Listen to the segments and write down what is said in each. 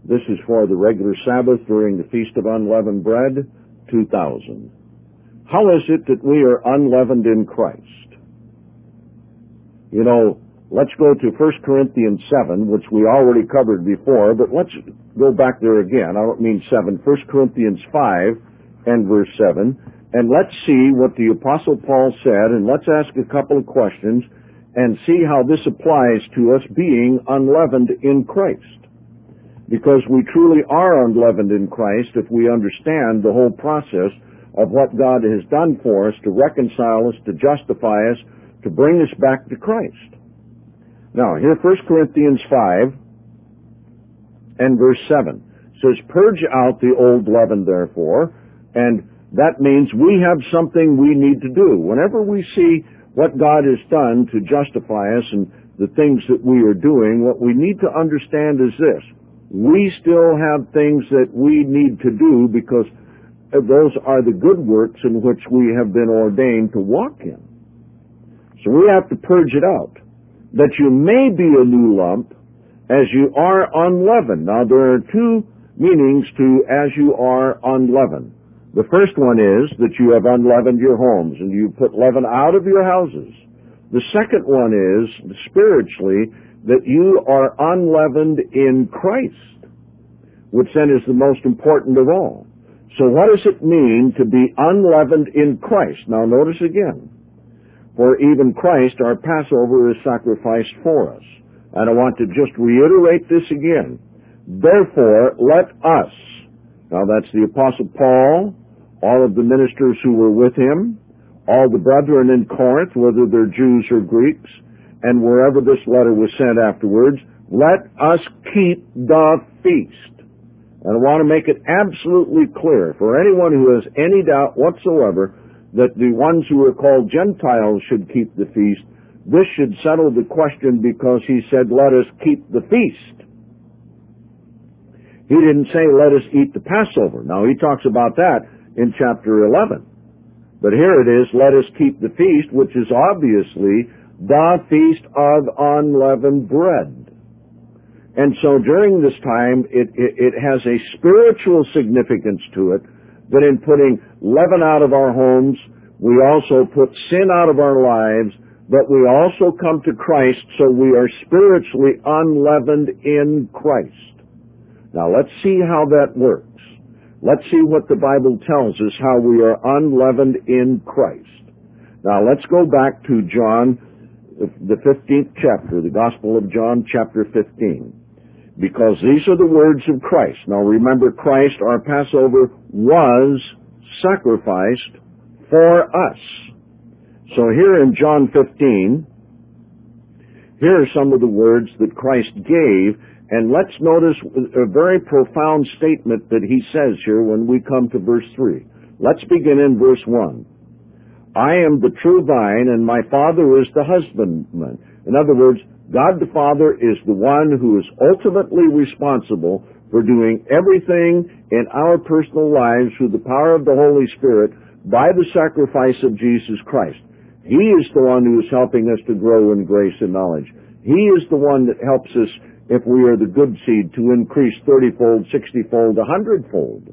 This is for the regular Sabbath during the Feast of Unleavened Bread, 2000. How is it that we are unleavened in Christ? You know, let's go to 1 Corinthians 7, which we already covered before, but let's go back there again. I don't mean 7. 1 Corinthians 5 and verse 7. And let's see what the Apostle Paul said, and let's ask a couple of questions and see how this applies to us being unleavened in Christ. Because we truly are unleavened in Christ if we understand the whole process of what God has done for us to reconcile us, to justify us, to bring us back to Christ. Now, here 1 Corinthians 5 and verse 7 says, "Purge out the old leaven, therefore," and that means we have something we need to do. Whenever we see what God has done to justify us and the things that we are doing, what we need to understand is this. We still have things that we need to do because those are the good works in which we have been ordained to walk in. So we have to purge it out. That you may be a new lump as you are unleavened. Now there are two meanings to as you are unleavened. The first one is that you have unleavened your homes and you put leaven out of your houses. The second one is, spiritually, that you are unleavened in Christ, which then is the most important of all. So what does it mean to be unleavened in Christ? Now notice again, for even Christ, our Passover, is sacrificed for us. And I want to just reiterate this again. Therefore, let us, now that's the Apostle Paul, all of the ministers who were with him, all the brethren in Corinth, whether they're Jews or Greeks, and wherever this letter was sent afterwards, let us keep the feast. And I want to make it absolutely clear for anyone who has any doubt whatsoever that the ones who are called Gentiles should keep the feast. This should settle the question because he said, let us keep the feast. He didn't say, let us eat the Passover. Now, he talks about that in chapter 11. But here it is, let us keep the feast, which is obviously the Feast of Unleavened Bread. And so during this time, it has a spiritual significance to it, that in putting leaven out of our homes, we also put sin out of our lives, but we also come to Christ, so we are spiritually unleavened in Christ. Now let's see how that works. Let's see what the Bible tells us, how we are unleavened in Christ. Now let's go back to John, the 15th chapter, the Gospel of John, chapter 15. Because these are the words of Christ. Now remember, Christ, our Passover, was sacrificed for us. So here in John 15, here are some of the words that Christ gave, and let's notice a very profound statement that he says here when we come to verse 3. Let's begin in verse 1. I am the true vine, and my Father is the husbandman. In other words, God the Father is the one who is ultimately responsible for doing everything in our personal lives through the power of the Holy Spirit by the sacrifice of Jesus Christ. He is the one who is helping us to grow in grace and knowledge. He is the one that helps us, if we are the good seed, to increase 30-fold, 60-fold, 100-fold.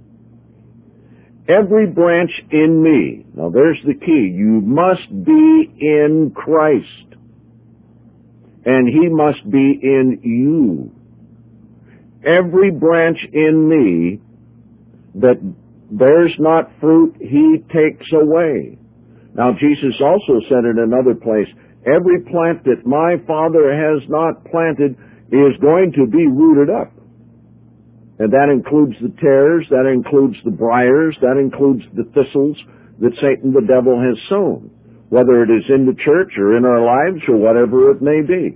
Every branch in me, now there's the key, you must be in Christ. And he must be in you. Every branch in me that bears not fruit, he takes away. Now Jesus also said in another place, every plant that my Father has not planted is going to be rooted up. And that includes the tares, that includes the briars, that includes the thistles that Satan the devil has sown, whether it is in the church or in our lives or whatever it may be.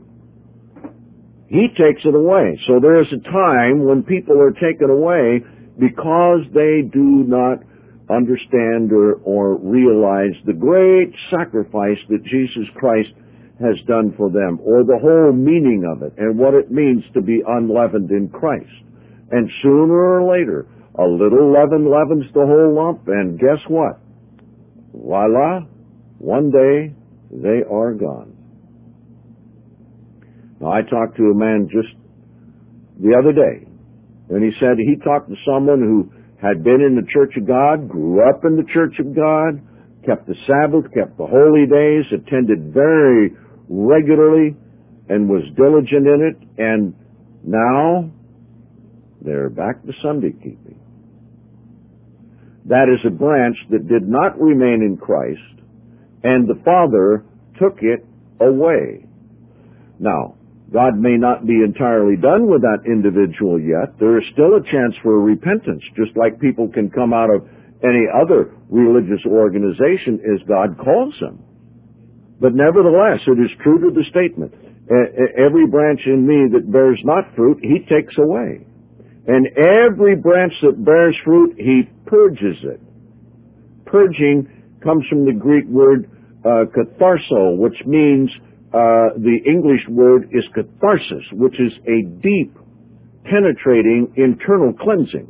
He takes it away. So there is a time when people are taken away because they do not understand or realize the great sacrifice that Jesus Christ has done for them, or the whole meaning of it, and what it means to be unleavened in Christ. And sooner or later, a little leaven leavens the whole lump, and guess what? Voila, one day they are gone. Now, I talked to a man just the other day, And he said he talked to someone who had been in the Church of God, grew up in the Church of God, kept the Sabbath, kept the holy days, attended very regularly, and was diligent in it, and now they're back to Sunday keeping. That is a branch that did not remain in Christ, and the Father took it away. Now, God may not be entirely done with that individual yet. There is still a chance for repentance, just like people can come out of any other religious organization as God calls them. But nevertheless, it is true to the statement, every branch in me that bears not fruit, he takes away. And every branch that bears fruit, he purges it. Purging comes from the Greek word katharso, which means the English word is catharsis, which is a deep, penetrating internal cleansing.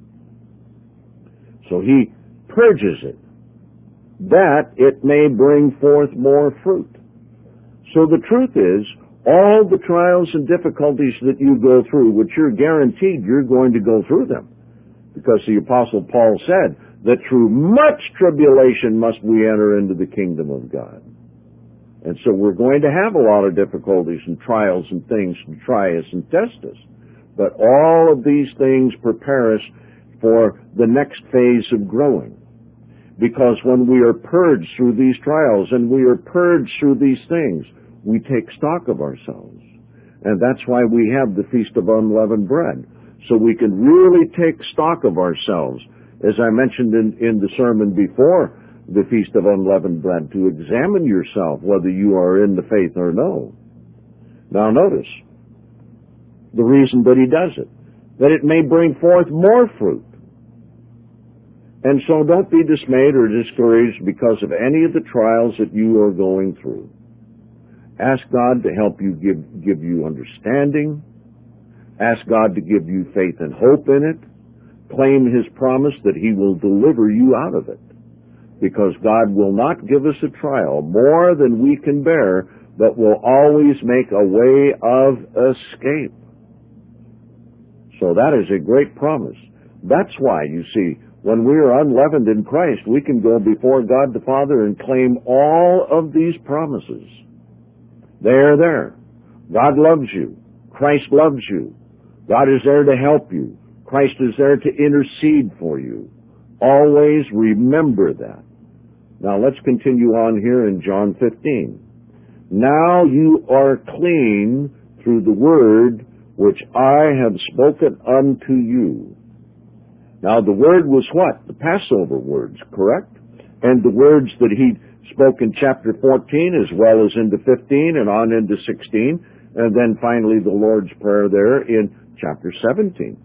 So he purges it, that it may bring forth more fruit. So the truth is, all the trials and difficulties that you go through, which you're guaranteed you're going to go through them, because the Apostle Paul said that through much tribulation must we enter into the kingdom of God. And so we're going to have a lot of difficulties and trials and things to try us and test us. But all of these things prepare us for the next phase of growing. Because when we are purged through these trials and we are purged through these things, we take stock of ourselves. And that's why we have the Feast of Unleavened Bread. So we can really take stock of ourselves. As I mentioned in the sermon before the Feast of Unleavened Bread, to examine yourself whether you are in the faith or no. Now notice the reason that he does it, that it may bring forth more fruit. And so don't be dismayed or discouraged because of any of the trials that you are going through. Ask God to help you, give you understanding. Ask God to give you faith and hope in it. Claim his promise that he will deliver you out of it. Because God will not give us a trial more than we can bear, but will always make a way of escape. So that is a great promise. That's why, you see, when we are unleavened in Christ, we can go before God the Father and claim all of these promises. They are there. God loves you. Christ loves you. God is there to help you. Christ is there to intercede for you. Always remember that. Now let's continue on here in John 15. Now you are clean through the word which I have spoken unto you. Now the word was what? The Passover words, correct? And the words that he spoke in chapter 14 as well as into 15 and on into 16, and then finally the Lord's Prayer there in chapter 17.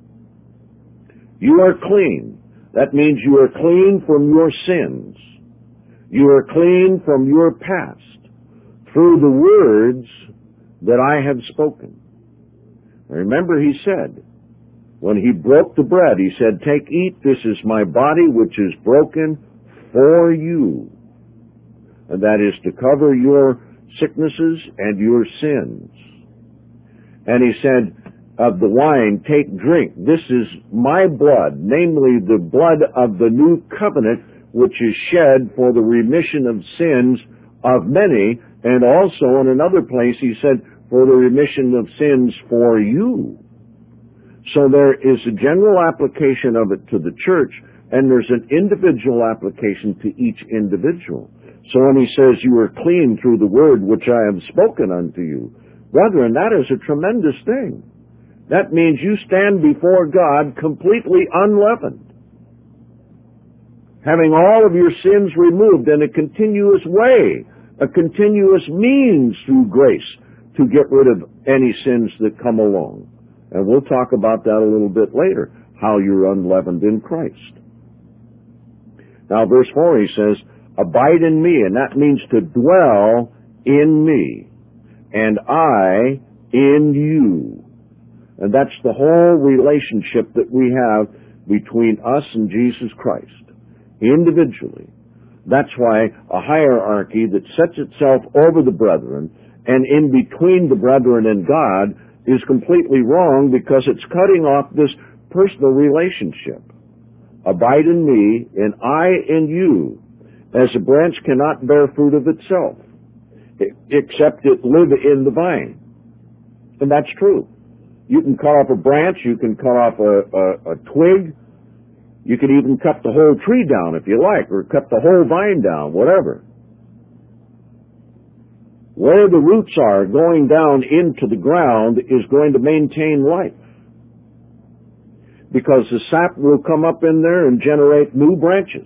You are clean. That means you are clean from your sins. You are clean from your past through the words that I have spoken. Remember, he said, when he broke the bread, he said, take, eat, this is my body which is broken for you. And that is to cover your sicknesses and your sins. And he said, of the wine, take, drink. This is my blood, namely the blood of the new covenant, which is shed for the remission of sins of many. And also in another place he said, for the remission of sins for you. So there is a general application of it to the church, and there's an individual application to each individual. So when he says, you are clean through the word which I have spoken unto you, brethren, that is a tremendous thing. That means you stand before God completely unleavened, having all of your sins removed in a continuous way, a continuous means through grace to get rid of any sins that come along. And we'll talk about that a little bit later, how you're unleavened in Christ. Now verse 4 he says, abide in me, and that means to dwell in me, and I in you. And that's the whole relationship that we have between us and Jesus Christ, individually. That's why a hierarchy that sets itself over the brethren and in between the brethren and God is completely wrong because it's cutting off this personal relationship. Abide in me, and I in you, as a branch cannot bear fruit of itself, except it live in the vine. And that's true. You can cut off a branch, you can cut off a twig, you can even cut the whole tree down if you like, or cut the whole vine down, whatever. Where the roots are going down into the ground is going to maintain life. Because the sap will come up in there and generate new branches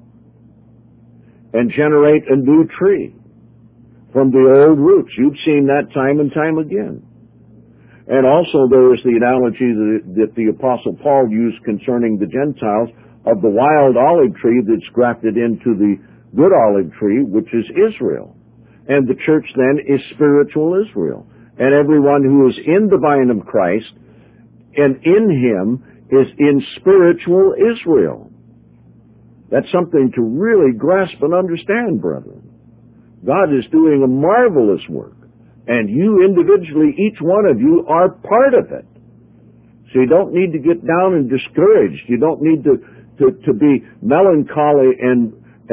and generate a new tree from the old roots. You've seen that time and time again. And also there is the analogy that the Apostle Paul used concerning the Gentiles of the wild olive tree that's grafted into the good olive tree, which is Israel. And the church then is spiritual Israel. And everyone who is in the vine of Christ and in him is in spiritual Israel. That's something to really grasp and understand, brethren. God is doing a marvelous work, and you individually, each one of you, are part of it. So you don't need to get down and discouraged. You don't need to be melancholy and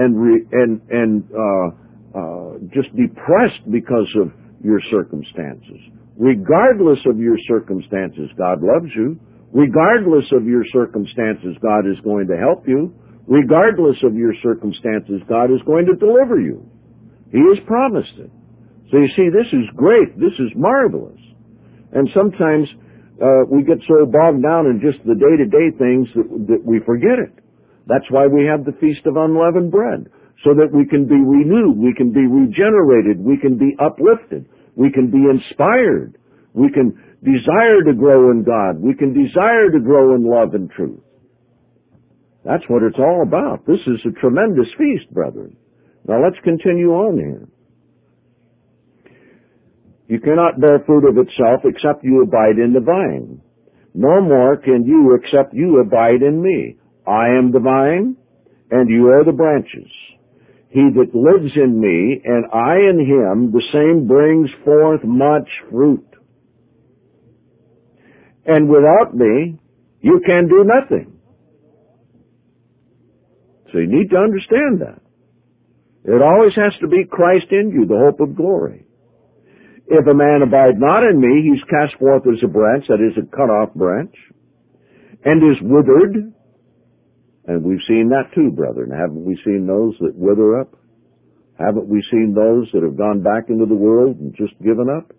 just depressed because of your circumstances. Regardless of your circumstances, God loves you. Regardless of your circumstances, God is going to help you. Regardless of your circumstances, God is going to deliver you. He has promised it. So you see, this is great. This is marvelous. And sometimes we get so bogged down in just the day-to-day things that we forget it. That's why we have the Feast of Unleavened Bread, so that we can be renewed, we can be regenerated, we can be uplifted, we can be inspired, we can desire to grow in God. We can desire to grow in love and truth. That's what it's all about. This is a tremendous feast, brethren. Now let's continue on here. You cannot bear fruit of itself except you abide in the vine. No more can you except you abide in me. I am the vine, and you are the branches. He that lives in me, and I in him, the same brings forth much fruit. And without me, you can do nothing. So you need to understand that. It always has to be Christ in you, the hope of glory. If a man abide not in me, he's cast forth as a branch, that is a cut-off branch, and is withered. And we've seen that too, brethren. Haven't we seen those that wither up? Haven't we seen those that have gone back into the world and just given up?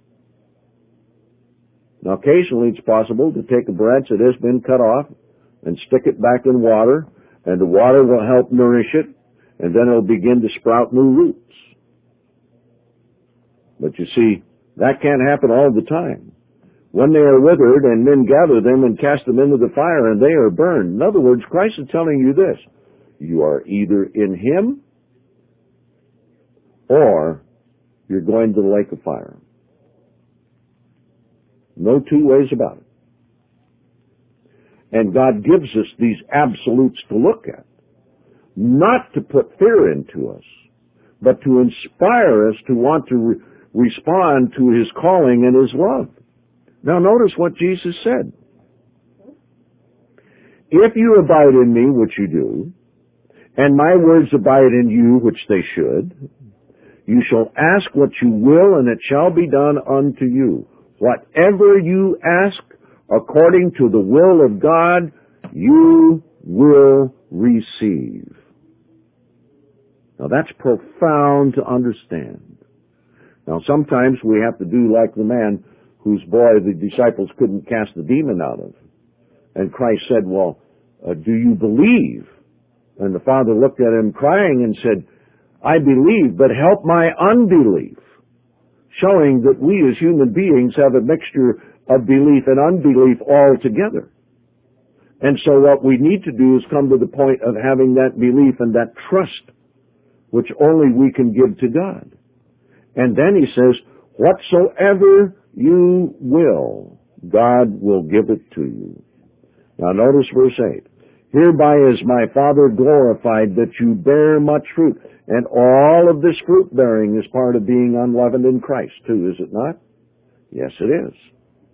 Now, occasionally it's possible to take a branch that has been cut off and stick it back in water, and the water will help nourish it, and then it'll begin to sprout new roots. But you see, that can't happen all the time. When they are withered, and men gather them and cast them into the fire, and they are burned. In other words, Christ is telling you this: you are either in him, or you're going to the lake of fire. No two ways about it. And God gives us these absolutes to look at, not to put fear into us, but to inspire us to want to respond to his calling and his love. Now notice what Jesus said. If you abide in me, which you do, and my words abide in you, which they should, you shall ask what you will, and it shall be done unto you. Whatever you ask according to the will of God, you will receive. Now that's profound to understand. Now sometimes we have to do like the man whose boy the disciples couldn't cast the demon out of. And Christ said, well, do you believe? And the father looked at him crying and said, I believe, but help my unbelief. Showing that we as human beings have a mixture of belief and unbelief all together. And so what we need to do is come to the point of having that belief and that trust, which only we can give to God. And then he says, whatsoever you will, God will give it to you. Now notice verse 8. Hereby is my Father glorified, that you bear much fruit. And all of this fruit bearing is part of being unleavened in Christ too, is it not? Yes, it is.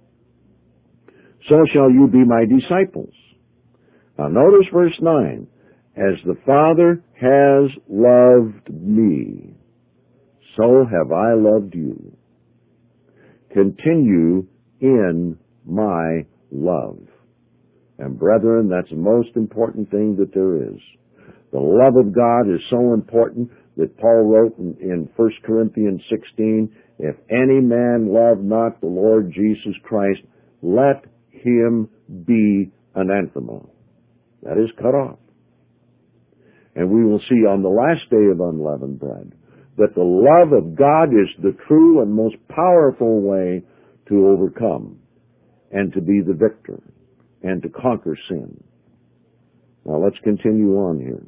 so shall you be my disciples. Now notice verse 9. As the Father has loved me, so have I loved you. Continue in my love. And brethren, that's the most important thing that there is. The love of God is so important that Paul wrote in 1 Corinthians 16, if any man love not the Lord Jesus Christ, let him be anathema. That is cut off. And we will see on the last day of unleavened bread that the love of God is the true and most powerful way to overcome and to be the victor and to conquer sin. Now let's continue on here.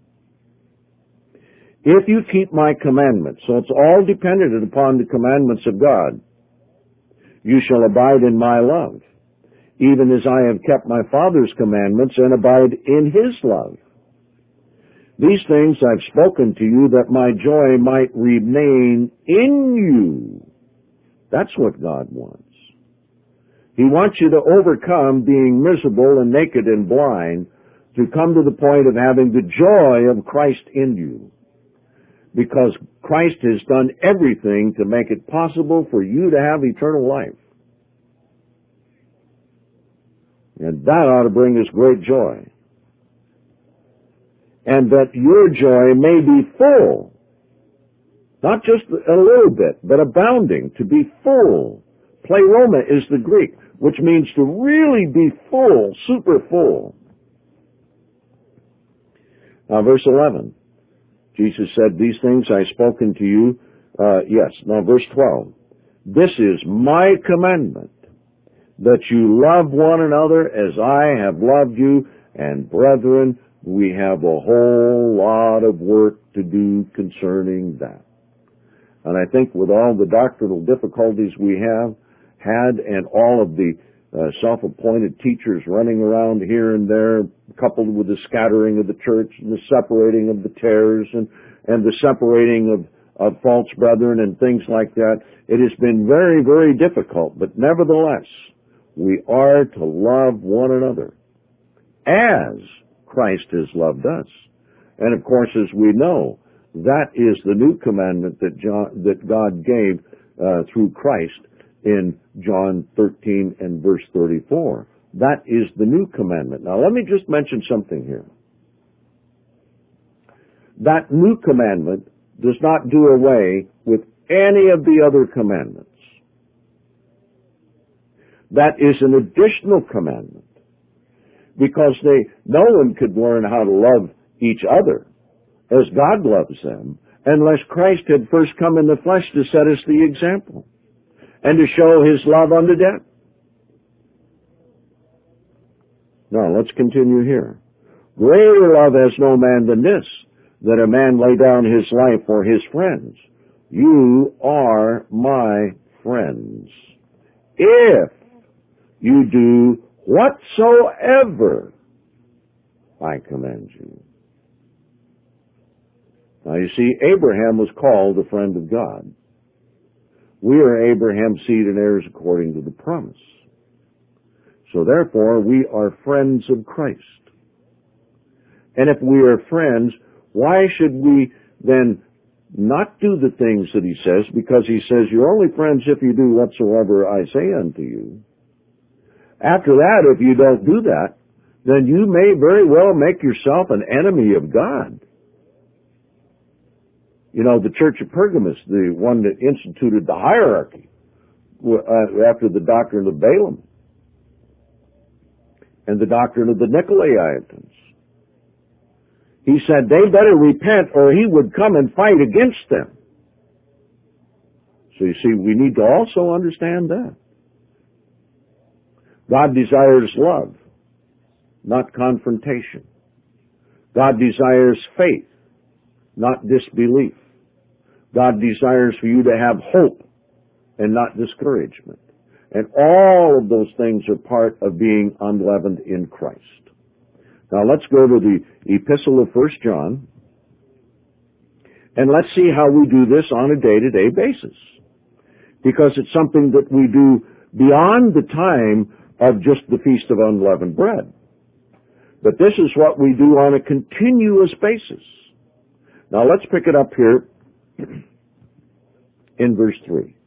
If you keep my commandments, so it's all dependent upon the commandments of God, you shall abide in my love, even as I have kept my Father's commandments and abide in his love. These things I've spoken to you that my joy might remain in you. That's what God wants. He wants you to overcome being miserable and naked and blind to come to the point of having the joy of Christ in you. Because Christ has done everything to make it possible for you to have eternal life. And that ought to bring us great joy. And that your joy may be full. Not just a little bit, but abounding, to be full. Pleroma is the Greek, which means to really be full, super full. Now, verse 11. Jesus said, these things I've spoken to you. Yes. Now, verse 12. This is my commandment, that you love one another as I have loved you. And brethren, we have a whole lot of work to do concerning that. And I think with all the doctrinal difficulties we have had and all of the self-appointed teachers running around here and there, coupled with the scattering of the church and the separating of the tares and the separating of false brethren and things like that, it has been very, very difficult. But nevertheless, we are to love one another as Christ has loved us. And of course, as we know, that is the new commandment that God gave through Christ in John 13 and verse 34. That is the new commandment. Now, let me just mention something here. That new commandment does not do away with any of the other commandments. That is an additional commandment, because no one could learn how to love each other as God loves them unless Christ had first come in the flesh to set us the example and to show his love unto death. Now, let's continue here. Greater love has no man than this, that a man lay down his life for his friends. You are my friends, if you do whatsoever I command you. Now, you see, Abraham was called a friend of God. We are Abraham's seed and heirs according to the promise. So therefore, we are friends of Christ. And if we are friends, why should we then not do the things that he says? Because he says, you're only friends if you do whatsoever I say unto you. After that, if you don't do that, then you may very well make yourself an enemy of God. You know, the Church of Pergamos, the one that instituted the hierarchy after the doctrine of Balaam and the doctrine of the Nicolaitans. He said they better repent or he would come and fight against them. So you see, we need to also understand that. God desires love, not confrontation. God desires faith, not disbelief. God desires for you to have hope and not discouragement. And all of those things are part of being unleavened in Christ. Now let's go to the epistle of 1 John, and let's see how we do this on a day-to-day basis. Because it's something that we do beyond the time of just the Feast of Unleavened Bread. But this is what we do on a continuous basis. Now let's pick it up here in verse 3.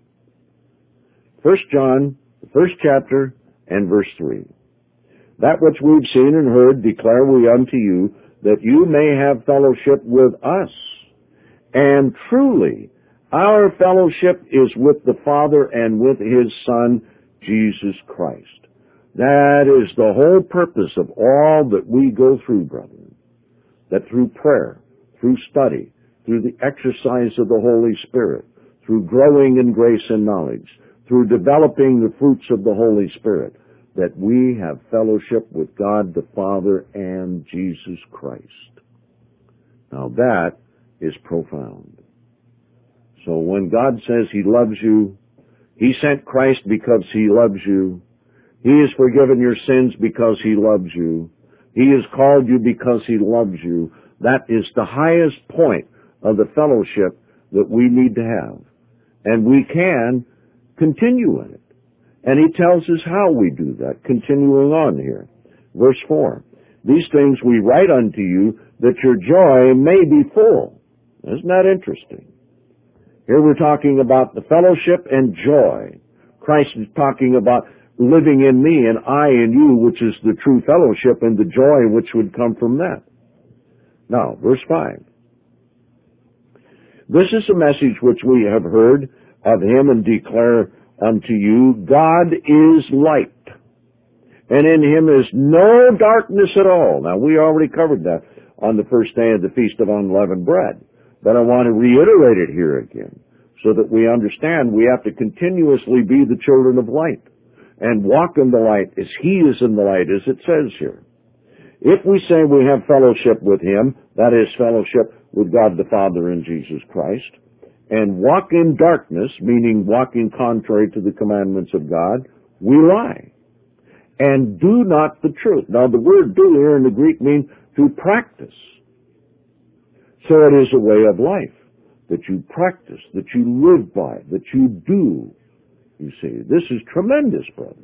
1 John, the first chapter, and verse 3. That which we've seen and heard declare we unto you, that you may have fellowship with us. And truly, our fellowship is with the Father and with His Son, Jesus Christ. That is the whole purpose of all that we go through, brethren. That through prayer, through study, through the exercise of the Holy Spirit, through growing in grace and knowledge, through developing the fruits of the Holy Spirit, that we have fellowship with God the Father and Jesus Christ. Now that is profound. So when God says He loves you, He sent Christ because He loves you. He has forgiven your sins because He loves you. He has called you because He loves you. That is the highest point of the fellowship that we need to have. And we can continue in it. And He tells us how we do that, continuing on here. Verse 4, these things we write unto you, that your joy may be full. Isn't that interesting? Here we're talking about the fellowship and joy. Christ is talking about living in me and I in you, which is the true fellowship and the joy which would come from that. Now, verse 5. This is a message which we have heard of Him and declare unto you, God is light, and in Him is no darkness at all. Now, we already covered that on the first day of the Feast of Unleavened Bread, but I want to reiterate it here again so that we understand we have to continuously be the children of light and walk in the light as He is in the light, as it says here. If we say we have fellowship with Him, that is fellowship with God the Father and Jesus Christ, and walk in darkness, meaning walking contrary to the commandments of God, we lie and do not the truth. Now, the word do here in the Greek means to practice. So it is a way of life that you practice, that you live by, that you do. You see, this is tremendous, brother.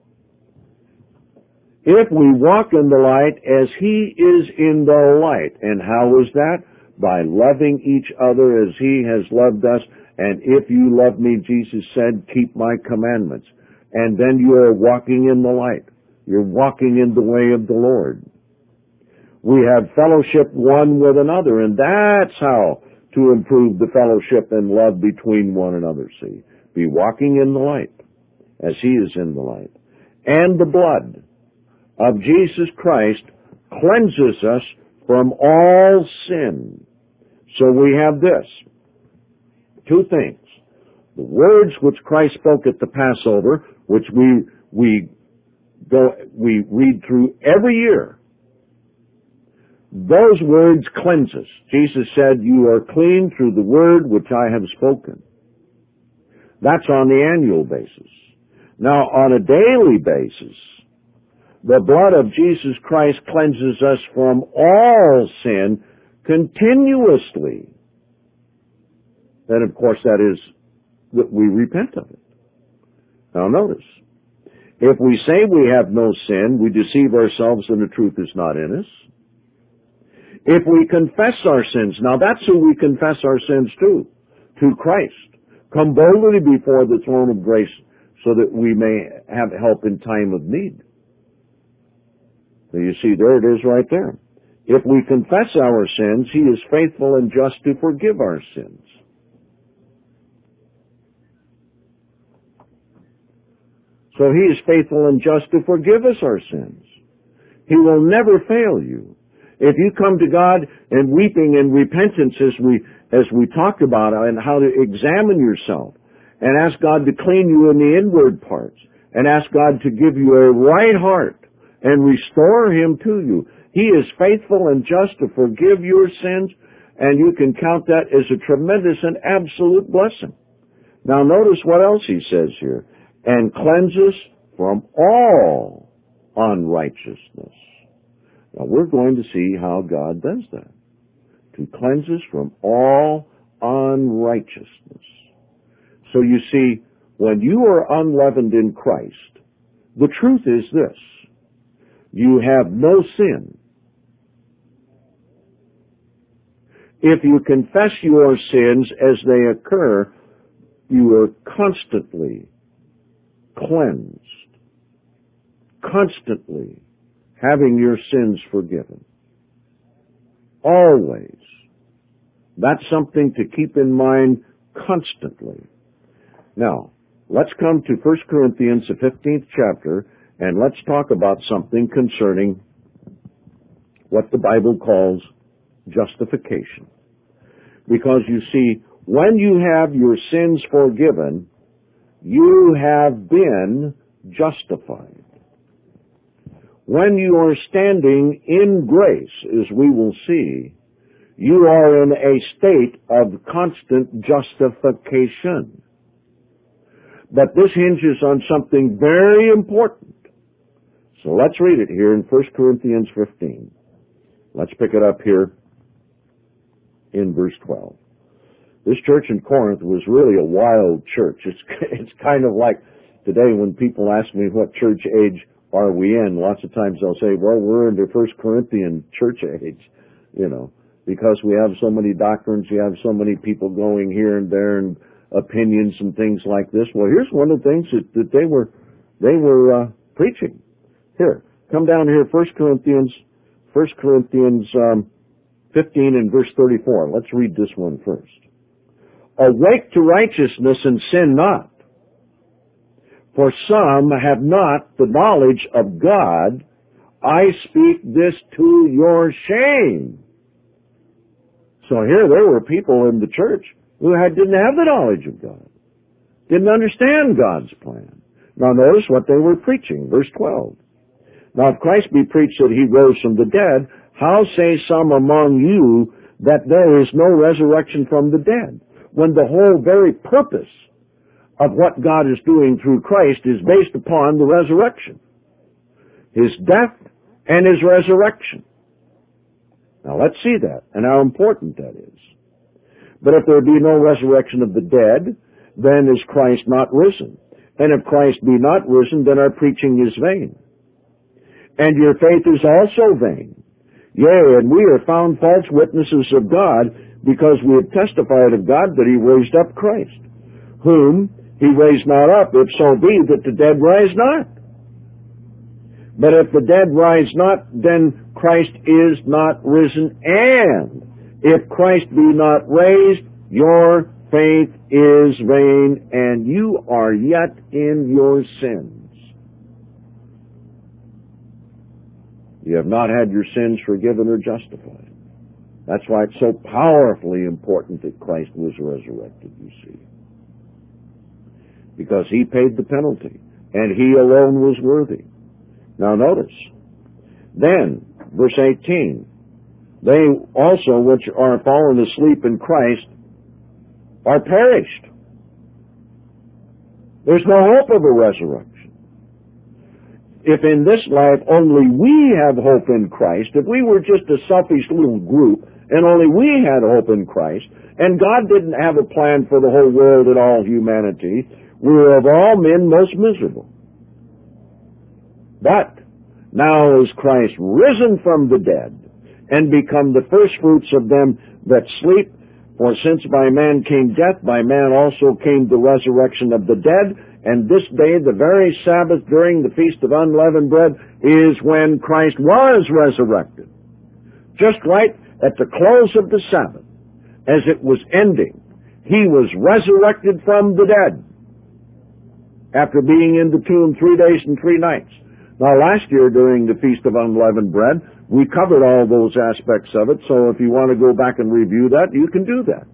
If we walk in the light as He is in the light, and how is that? By loving each other as He has loved us. And if you love me, Jesus said, keep my commandments. And then you are walking in the light. You're walking in the way of the Lord. We have fellowship one with another, and that's how to improve the fellowship and love between one another, see. Be walking in the light as He is in the light. And the blood of Jesus Christ cleanses us from all sin. So we have this. Two things. The words which Christ spoke at the Passover, which we read through every year. Those words cleanse us. Jesus said, you are clean through the word which I have spoken. That's on the annual basis. Now, on a daily basis, the blood of Jesus Christ cleanses us from all sin continuously. Then, of course, that is that we repent of it. Now, notice, if we say we have no sin, we deceive ourselves and the truth is not in us. If we confess our sins, now that's who we confess our sins to Christ. Come boldly before the throne of grace so that we may have help in time of need. So you see, there it is right there. If we confess our sins, He is faithful and just to forgive our sins. So He is faithful and just to forgive us our sins. He will never fail you. If you come to God and weeping in repentance as we talked about and how to examine yourself and ask God to clean you in the inward parts and ask God to give you a right heart and restore Him to you, He is faithful and just to forgive your sins, and you can count that as a tremendous and absolute blessing. Now notice what else He says here. And cleanse us from all unrighteousness. Now we're going to see how God does that. To cleanse us from all unrighteousness. So you see, when you are unleavened in Christ, The truth is this: you have no sin. If you confess your sins as they occur, you are constantly cleansed, constantly having your sins forgiven. Always. That's something to keep in mind constantly. Now, let's come to 1 Corinthians, the 15th chapter, and let's talk about something concerning what the Bible calls justification. Because you see, when you have your sins forgiven, you have been justified. When you are standing in grace, as we will see, you are in a state of constant justification. But this hinges on something very important. So let's read it here in 1 Corinthians 15. Let's pick it up here in verse 12. This church in Corinth was really a wild church. It's kind of like today when people ask me what church age are we in, lots of times they'll say, well, we're in the 1 Corinthian church age, because we have so many doctrines, we have so many people going here and there and opinions and things like this. Well, here's one of the things that they were preaching. Here, come down here, 1 Corinthians 15 and verse 34. Let's read this one first. Awake to righteousness and sin not. For some have not the knowledge of God. I speak this to your shame. So here there were people in the church who didn't have the knowledge of God, didn't understand God's plan. Now notice what they were preaching, verse 12. Now if Christ be preached that he rose from the dead, how say some among you that there is no resurrection from the dead, when the whole very purpose of what God is doing through Christ is based upon the resurrection, his death and his resurrection. Now let's see that and how important that is. But if there be no resurrection of the dead, then is Christ not risen? And if Christ be not risen, then our preaching is vain, and your faith is also vain. Yea, and we are found false witnesses of God, because we have testified of God that he raised up Christ, whom he raised not up, if so be that the dead rise not. But if the dead rise not, then Christ is not risen. And if Christ be not raised, your faith is vain, and you are yet in your sins. You have not had your sins forgiven or justified. That's why it's so powerfully important that Christ was resurrected, you see. Because he paid the penalty, and he alone was worthy. Now notice, then, verse 18, they also which are fallen asleep in Christ are perished. There's no hope of a resurrection. If in this life only we have hope in Christ, if we were just a selfish little group, and only we had hope in Christ, and God didn't have a plan for the whole world and all humanity, we are of all men most miserable. But now is Christ risen from the dead, and become the firstfruits of them that sleep. For since by man came death, by man also came the resurrection of the dead. And this day, the very Sabbath during the Feast of Unleavened Bread, is when Christ was resurrected. Just right at the close of the Sabbath, as it was ending, he was resurrected from the dead, after being in the tomb 3 days and 3 nights. Now, last year during the Feast of Unleavened Bread, we covered all those aspects of it, so if you want to go back and review that, you can do that.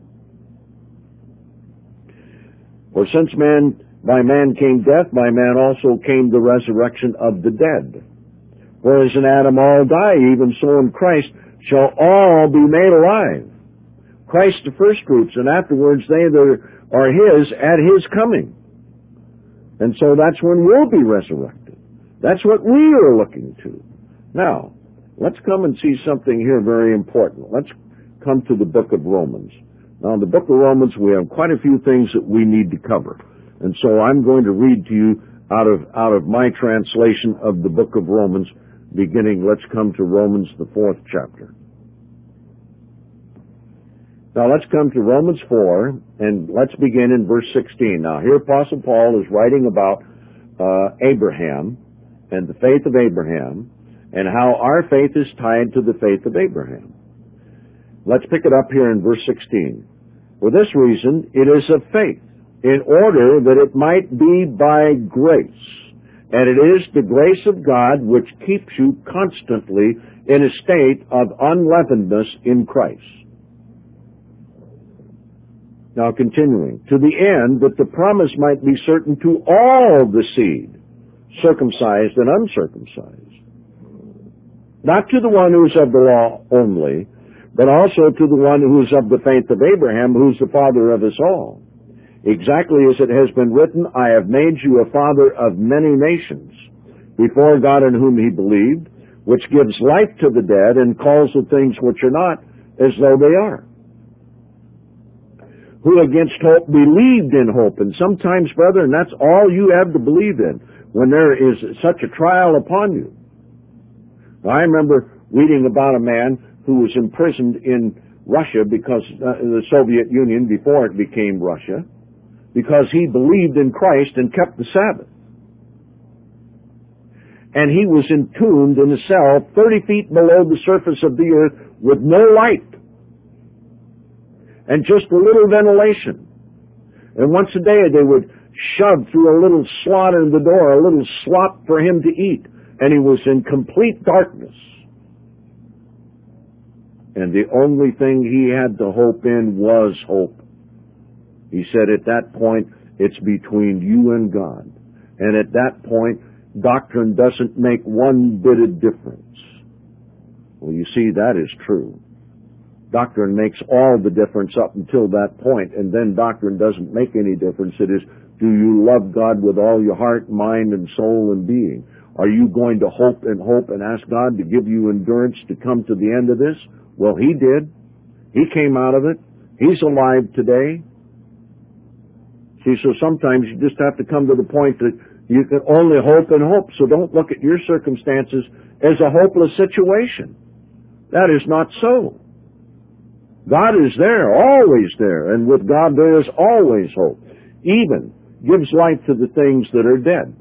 For since by man came death, by man also came the resurrection of the dead. For as in Adam all die, even so in Christ shall all be made alive. Christ the firstfruits, and afterwards they that are his at his coming. And so that's when we'll be resurrected. That's what we are looking to. Now, let's come and see something here very important. Let's come to the book of Romans. Now, in the book of Romans, we have quite a few things that we need to cover. And so I'm going to read to you out of my translation of the book of Romans, beginning, let's come to Romans, the 4th chapter. Now let's come to Romans 4, and let's begin in verse 16. Now here Apostle Paul is writing about Abraham and the faith of Abraham, and how our faith is tied to the faith of Abraham. Let's pick it up here in verse 16. For this reason, it is of faith, in order that it might be by grace. And it is the grace of God which keeps you constantly in a state of unleavenedness in Christ. Now continuing, to the end that the promise might be certain to all the seed, circumcised and uncircumcised. Not to the one who is of the law only, but also to the one who is of the faith of Abraham, who is the father of us all. Exactly as it has been written, I have made you a father of many nations, before God in whom he believed, which gives life to the dead and calls the things which are not as though they are. Who against hope believed in hope. And sometimes, brethren, that's all you have to believe in when there is such a trial upon you. Now, I remember reading about a man who was imprisoned in Russia because the Soviet Union, before it became Russia, because he believed in Christ and kept the Sabbath. And he was entombed in a cell 30 feet below the surface of the earth with no light and just a little ventilation. And once a day they would shove through a little slot in the door, a little slop for him to eat, and he was in complete darkness. And the only thing he had to hope in was hope. He said at that point, it's between you and God. And at that point, doctrine doesn't make one bit of difference. Well, you see, that is true. Doctrine makes all the difference up until that point, and then doctrine doesn't make any difference. It is, do you love God with all your heart, mind, and soul and being? Are you going to hope and ask God to give you endurance to come to the end of this? Well, he did. He came out of it. He's alive today. See, so sometimes you just have to come to the point that you can only hope and hope. So don't look at your circumstances as a hopeless situation. That is not so. God is there, always there, and with God there is always hope. Even gives life to the things that are dead.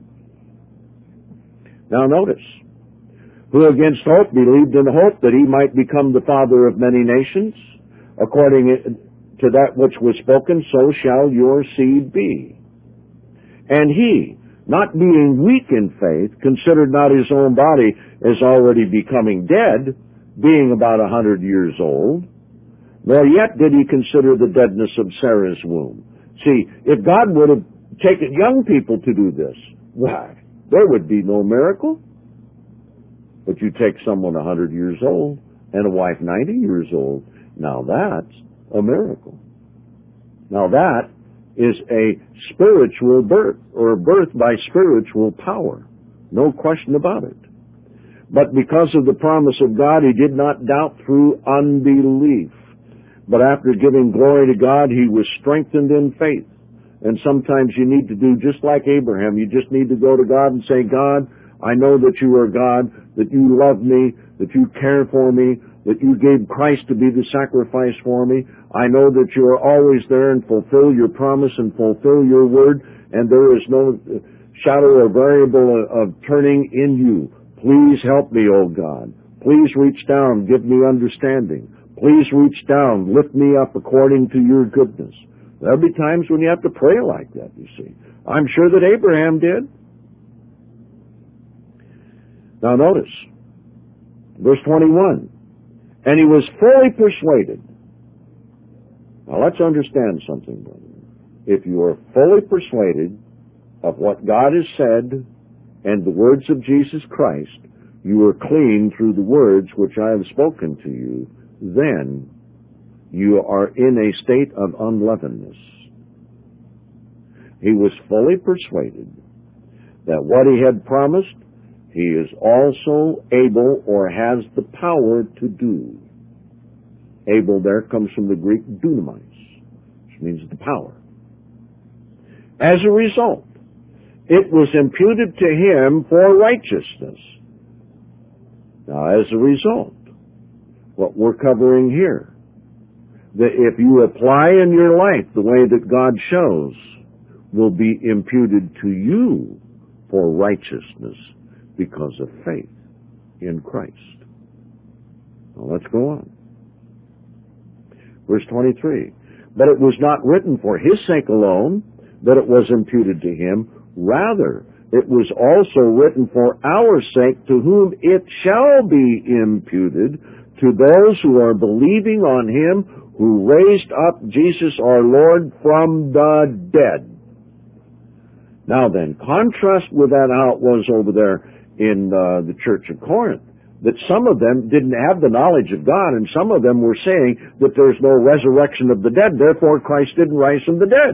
Now notice, who against hope believed in hope that he might become the father of many nations, according to that which was spoken, so shall your seed be. And he, not being weak in faith, considered not his own body as already becoming dead, being about 100 years old, nor yet did he consider the deadness of Sarah's womb. See, if God would have taken young people to do this, why, there would be no miracle. But you take someone 100 years old and a wife 90 years old, now that's a miracle. Now that is a spiritual birth, or a birth by spiritual power. No question about it. But because of the promise of God, he did not doubt through unbelief. But after giving glory to God, he was strengthened in faith. And sometimes you need to do just like Abraham. You just need to go to God and say, God, I know that you are God, that you love me, that you care for me, that you gave Christ to be the sacrifice for me. I know that you are always there and fulfill your promise and fulfill your word, and there is no shadow or variable of turning in you. Please help me, O God. Please reach down, give me understanding. Please reach down, lift me up according to your goodness. There'll be times when you have to pray like that, you see. I'm sure that Abraham did. Now notice, verse 21. And he was fully persuaded. Now let's understand something, brother. If you are fully persuaded of what God has said and the words of Jesus Christ, you are clean through the words which I have spoken to you, then you are in a state of unleavenedness. He was fully persuaded that what he had promised, he is also able or has the power to do. Able there comes from the Greek dunamis, which means the power. As a result, it was imputed to him for righteousness. Now, as a result, what we're covering here, that if you apply in your life the way that God shows, will be imputed to you for righteousness because of faith in Christ. Now let's go on. Verse 23. But it was not written for his sake alone that it was imputed to him. Rather, it was also written for our sake, to whom it shall be imputed, to those who are believing on him who raised up Jesus our Lord from the dead. Now then, contrast with that how it was over there in the church of Corinth, that some of them didn't have the knowledge of God, and some of them were saying that there's no resurrection of the dead, therefore Christ didn't rise from the dead.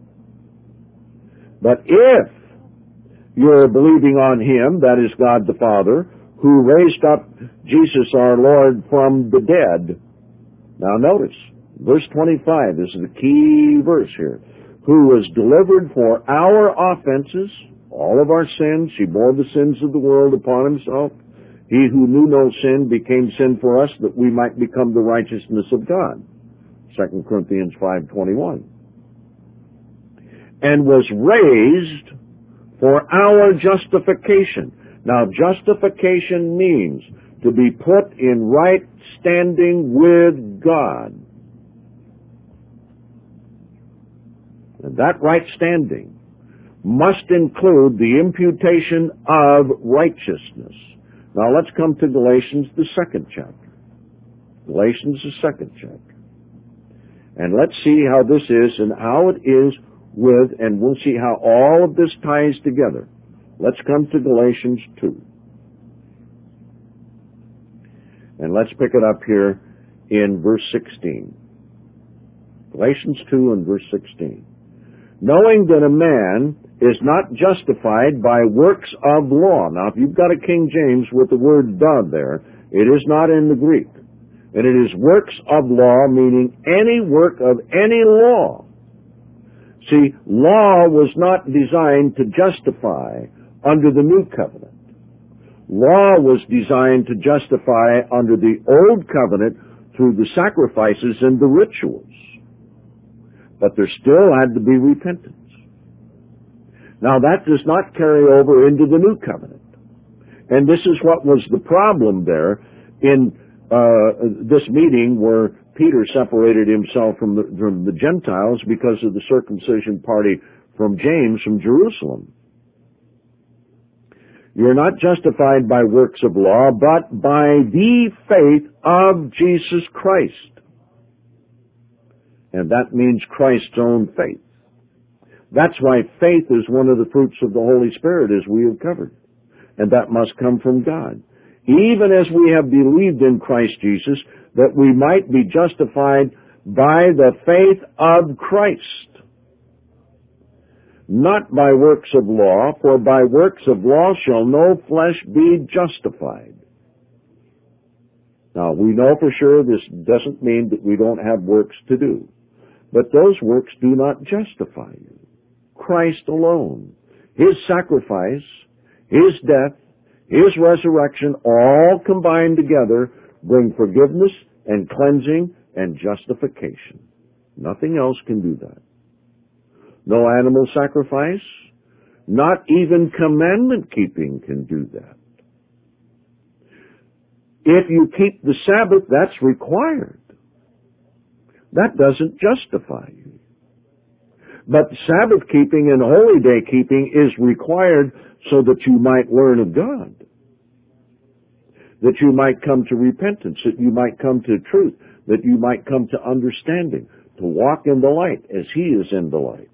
But if you're believing on him, that is God the Father, who raised up Jesus our Lord from the dead. Now notice, verse 25 is the key verse here. Who was delivered for our offenses, all of our sins. He bore the sins of the world upon himself. He who knew no sin became sin for us, that we might become the righteousness of God. 2 Corinthians 5:21. And was raised for our justification. Now, justification means to be put in right standing with God. And that right standing must include the imputation of righteousness. Now let's come to Galatians, the 2nd chapter. Galatians, the 2nd chapter. And let's see how this is and how it is with, and we'll see how all of this ties together. Let's come to Galatians 2. And let's pick it up here in verse 16. Galatians 2 and verse 16. Knowing that a man is not justified by works of law. Now, if you've got a King James with the word "the" there, it is not in the Greek. And it is works of law, meaning any work of any law. See, law was not designed to justify under the New Covenant. Law was designed to justify under the Old Covenant through the sacrifices and the rituals. But there still had to be repentance. Now that does not carry over into the New Covenant. And this is what was the problem there in this meeting where Peter separated himself from the Gentiles because of the circumcision party from James from Jerusalem. You're not justified by works of law, but by the faith of Jesus Christ. And that means Christ's own faith. That's why faith is one of the fruits of the Holy Spirit, as we have covered. And that must come from God. Even as we have believed in Christ Jesus, that we might be justified by the faith of Christ. Not by works of law, for by works of law shall no flesh be justified. Now, we know for sure this doesn't mean that we don't have works to do. But those works do not justify you. Christ alone, his sacrifice, his death, his resurrection, all combined together bring forgiveness and cleansing and justification. Nothing else can do that. No animal sacrifice, not even commandment keeping can do that. If you keep the Sabbath, that's required. That doesn't justify you. But Sabbath keeping and holy day keeping is required so that you might learn of God, that you might come to repentance, that you might come to truth, that you might come to understanding, to walk in the light as he is in the light.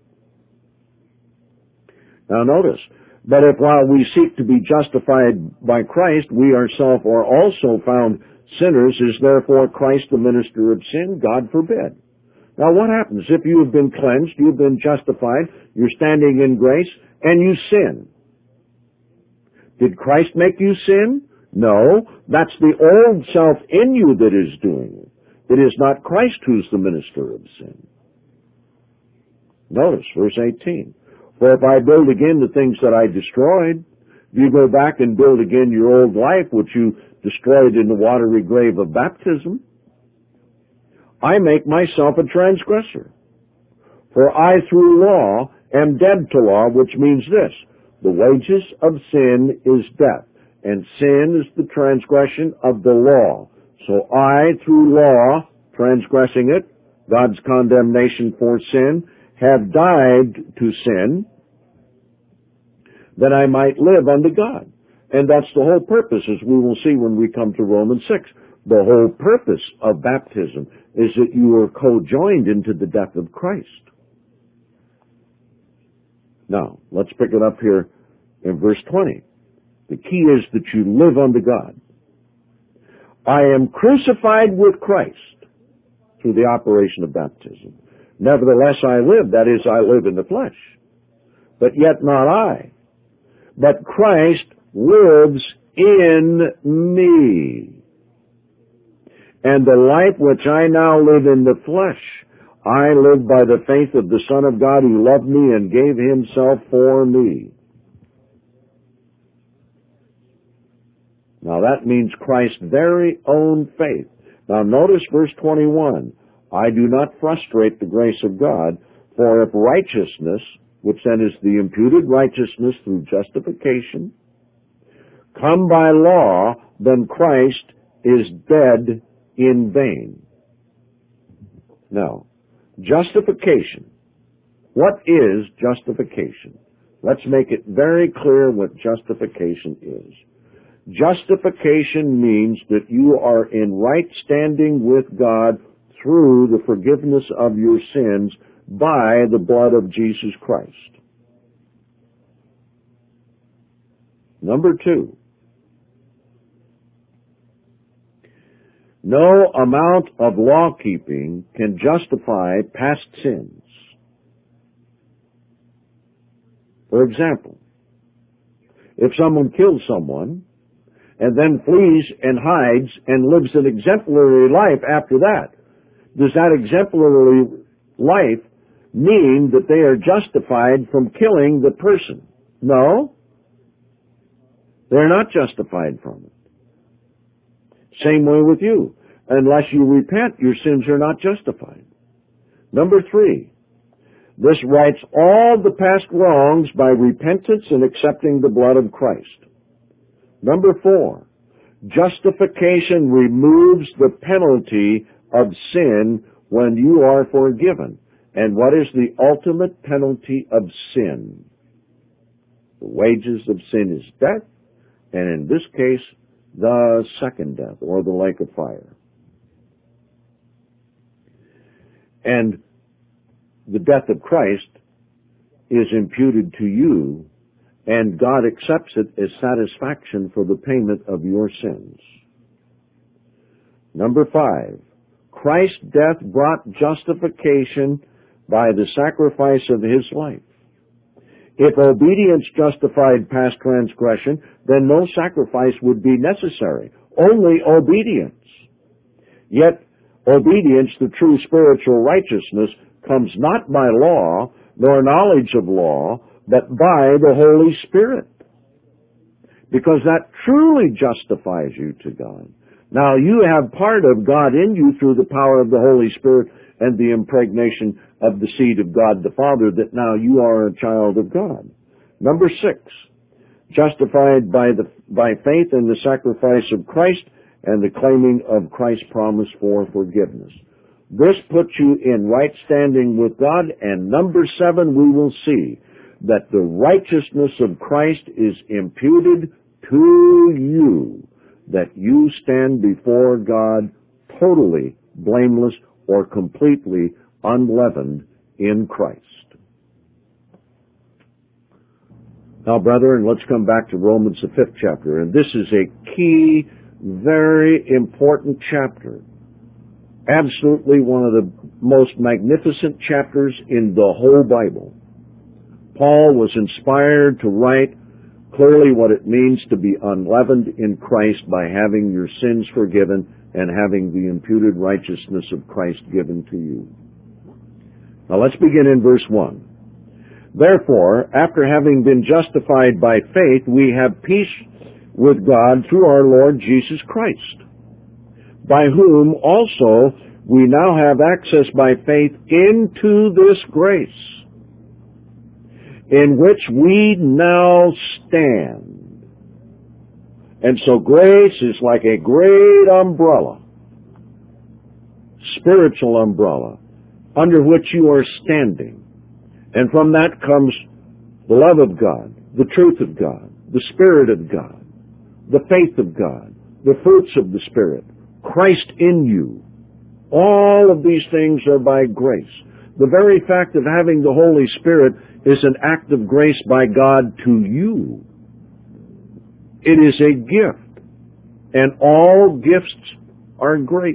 Now notice, but if while we seek to be justified by Christ, we ourselves are also found sinners, is therefore Christ the minister of sin? God forbid. Now what happens if you have been cleansed, you've been justified, you're standing in grace, and you sin? Did Christ make you sin? No, that's the old self in you that is doing it. It is not Christ who's the minister of sin. Notice verse 18. For if I build again the things that I destroyed, if you go back and build again your old life, which you destroyed in the watery grave of baptism, I make myself a transgressor. For I through law am dead to law, which means this: the wages of sin is death, and sin is the transgression of the law. So I, through law, transgressing it, God's condemnation for sin, have died to sin, that I might live unto God. And that's the whole purpose, as we will see when we come to Romans 6. The whole purpose of baptism is that you are co-joined into the death of Christ. Now, let's pick it up here in verse 20. The key is that you live unto God. I am crucified with Christ through the operation of baptism. Nevertheless I live, that is, I live in the flesh. But yet not I, but Christ lives in me. And the life which I now live in the flesh, I live by the faith of the Son of God who loved me and gave himself for me. Now that means Christ's very own faith. Now notice verse 21. I do not frustrate the grace of God, for if righteousness, which then is the imputed righteousness through justification, come by law, then Christ is dead in vain. Now, justification. What is justification? Let's make it very clear what justification is. Justification means that you are in right standing with God through the forgiveness of your sins by the blood of Jesus Christ. Number 2, no amount of law-keeping can justify past sins. For example, if someone kills someone and then flees and hides and lives an exemplary life after that, does that exemplary life mean that they are justified from killing the person? No. They're not justified from it. Same way with you. Unless you repent, your sins are not justified. Number 3, this rights all the past wrongs by repentance and accepting the blood of Christ. Number 4, justification removes the penalty of sin when you are forgiven. And what is the ultimate penalty of sin? The wages of sin is death, and in this case, the second death, or the lake of fire. And the death of Christ is imputed to you, and God accepts it as satisfaction for the payment of your sins. Number 5, Christ's death brought justification by the sacrifice of his life. If obedience justified past transgression, then no sacrifice would be necessary, only obedience. Yet, obedience, the true spiritual righteousness, comes not by law, nor knowledge of law, but by the Holy Spirit. Because that truly justifies you to God. Now, you have part of God in you through the power of the Holy Spirit and the impregnation of the seed of God the Father, that now you are a child of God. Number 6, justified by faith in the sacrifice of Christ and the claiming of Christ's promise for forgiveness. This puts you in right standing with God. And number 7, we will see that the righteousness of Christ is imputed to you, that you stand before God totally blameless or completely unleavened in Christ. Now, brethren, let's come back to Romans, the 5th chapter. And this is a key, very important chapter. Absolutely one of the most magnificent chapters in the whole Bible. Paul was inspired to write clearly what it means to be unleavened in Christ by having your sins forgiven and having the imputed righteousness of Christ given to you. Now let's begin in verse 1. Therefore, after having been justified by faith, we have peace with God through our Lord Jesus Christ, by whom also we now have access by faith into this grace, in which we now stand. And so grace is like a great umbrella, spiritual umbrella, under which you are standing. And from that comes the love of God, the truth of God, the Spirit of God, the faith of God, the fruits of the Spirit, Christ in you. All of these things are by grace. The very fact of having the Holy Spirit is an act of grace by God to you. It is a gift, and all gifts are grace.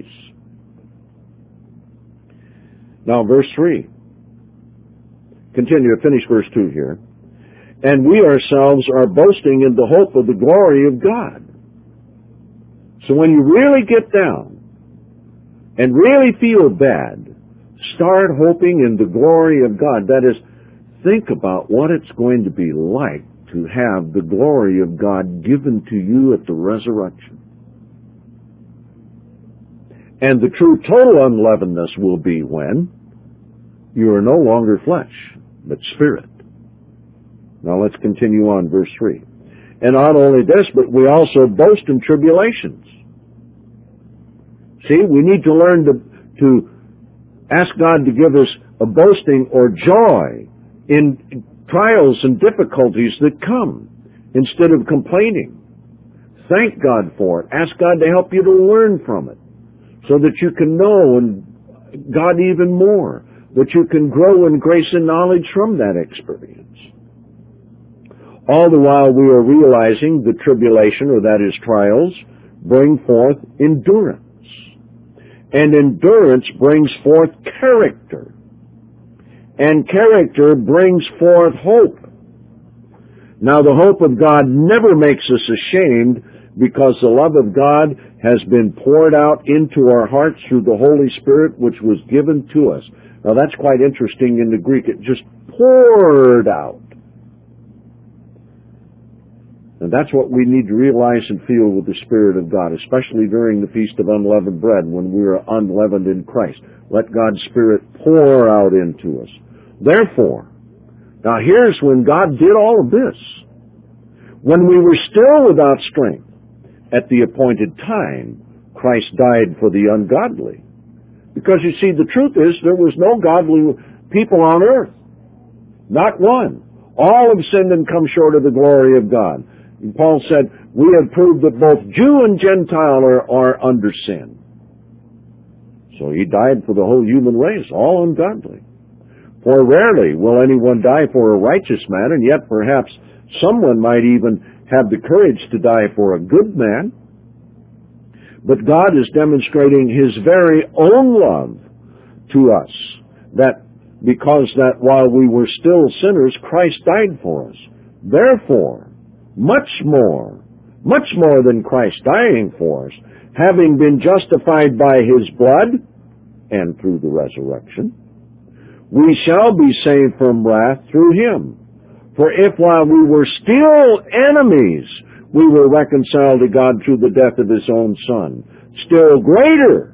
Now, verse 3. Continue to finish verse 2 here. And we ourselves are boasting in the hope of the glory of God. So when you really get down and really feel bad, start hoping in the glory of God. That is, think about what it's going to be like to have the glory of God given to you at the resurrection. And the true total unleavenedness will be when you are no longer flesh, but spirit. Now let's continue on, verse 3. And not only this, but we also boast in tribulations. See, we need to learn to ask God to give us a boasting or joy in trials and difficulties that come, instead of complaining. Thank God for it. Ask God to help you to learn from it, so that you can know God even more, that you can grow in grace and knowledge from that experience. All the while we are realizing the tribulation, or that is trials, bring forth endurance. And endurance brings forth character. And character brings forth hope. Now the hope of God never makes us ashamed, because the love of God has been poured out into our hearts through the Holy Spirit, which was given to us. Now that's quite interesting in the Greek. It just poured out. And that's what we need to realize and feel with the Spirit of God, especially during the Feast of Unleavened Bread, when we are unleavened in Christ. Let God's Spirit pour out into us. Therefore, now here's when God did all of this. When we were still without strength, at the appointed time, Christ died for the ungodly. Because you see, the truth is, there was no godly people on earth. Not one. All have sinned and come short of the glory of God. And Paul said, we have proved that both Jew and Gentile are under sin. So he died for the whole human race, all ungodly. For rarely will anyone die for a righteous man, and yet perhaps someone might even have the courage to die for a good man. But God is demonstrating His very own love to us, that because that while we were still sinners, Christ died for us. Therefore, much more than Christ dying for us, having been justified by His blood and through the resurrection, we shall be saved from wrath through Him. For if while we were still enemies, we were reconciled to God through the death of His own Son, still greater,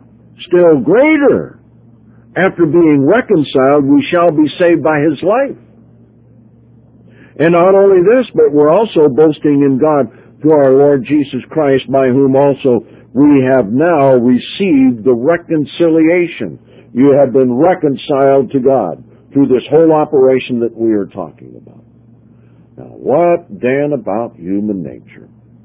after being reconciled, we shall be saved by His life. And not only this, but we're also boasting in God through our Lord Jesus Christ, by whom also we have now received the reconciliation. You have been reconciled to God through this whole operation that we are talking about. Now, what then about human nature?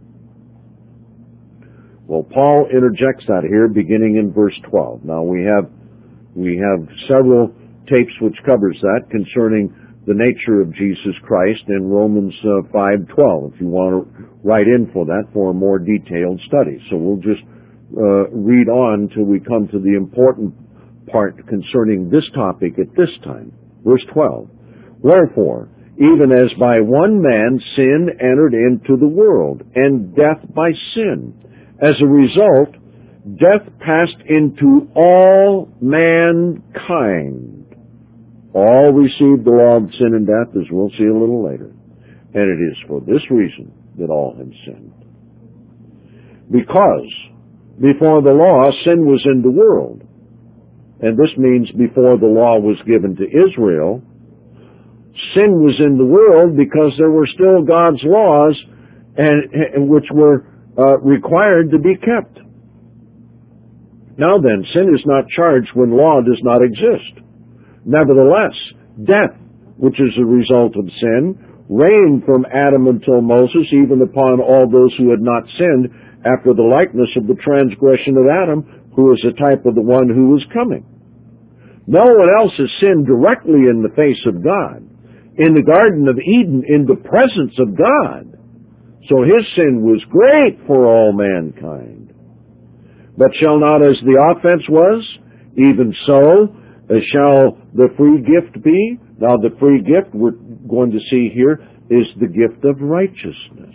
Well, Paul interjects that here, beginning in verse 12. Now, we have several tapes which covers that concerning the nature of Jesus Christ in Romans 5:12, if you want to write in for that for a more detailed study. So we'll just read on till we come to the important part concerning this topic at this time. Verse 12. Wherefore, even as by one man sin entered into the world, and death by sin, as a result, death passed into all mankind. All received the law of sin and death, as we'll see a little later. And it is for this reason that all have sinned. Because before the law, sin was in the world. And this means before the law was given to Israel, sin was in the world because there were still God's laws and which were required to be kept. Now then, sin is not charged when law does not exist. Nevertheless, death, which is a result of sin, reigned from Adam until Moses, even upon all those who had not sinned, after the likeness of the transgression of Adam, who is a type of the one who was coming. No one else has sinned directly in the face of God, in the Garden of Eden, in the presence of God. So his sin was great for all mankind. But shall not as the offense was, even so shall the free gift be. Now the free gift we're going to see here is the gift of righteousness.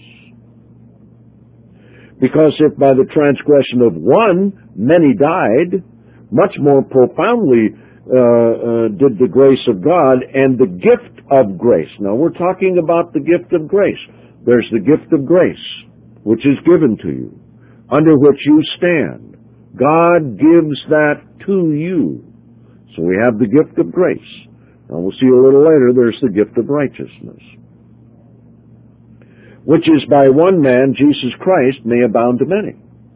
Because if by the transgression of one many died, much more profoundly did the grace of God and the gift of grace. Now we're talking about the gift of grace. There's the gift of grace, which is given to you, under which you stand. God gives that to you. So we have the gift of grace. Now we'll see a little later, there's the gift of righteousness, which is by one man, Jesus Christ, may abound to many.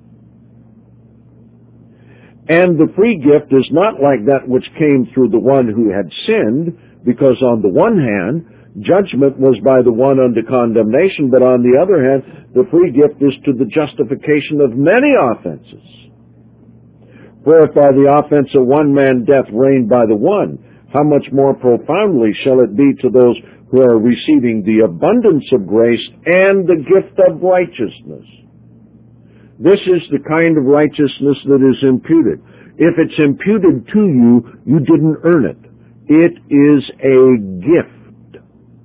And the free gift is not like that which came through the one who had sinned, because on the one hand, judgment was by the one unto condemnation, but on the other hand, the free gift is to the justification of many offenses. For if by the offense of one man death reigned by the one, how much more profoundly shall it be to those who are receiving the abundance of grace and the gift of righteousness? This is the kind of righteousness that is imputed. If it's imputed to you, you didn't earn it. It is a gift.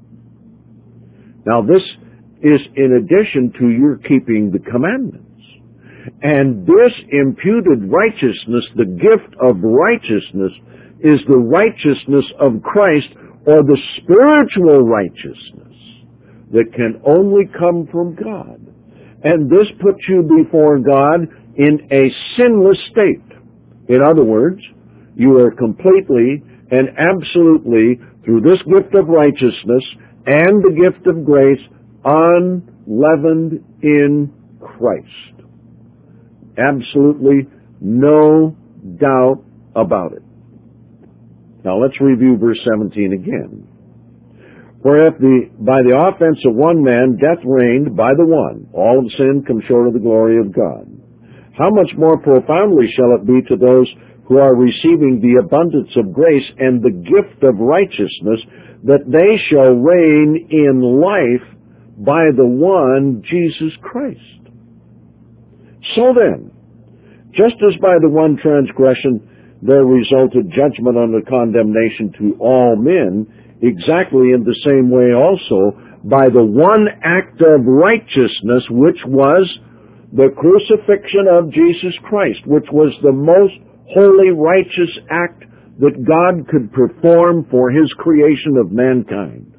Now this is in addition to your keeping the commandments. And this imputed righteousness, the gift of righteousness, is the righteousness of Christ, or the spiritual righteousness that can only come from God. And this puts you before God in a sinless state. In other words, you are completely and absolutely, through this gift of righteousness and the gift of grace, unleavened in Christ. Absolutely no doubt about it. Now let's review verse 17 again. For if by the offense of one man death reigned by the one, all of sin come short of the glory of God, how much more profoundly shall it be to those who are receiving the abundance of grace and the gift of righteousness, that they shall reign in life by the one, Jesus Christ. So then, just as by the one transgression there resulted judgment under condemnation to all men, exactly in the same way also, by the one act of righteousness, which was the crucifixion of Jesus Christ, which was the most holy, righteous act that God could perform for his creation of mankind,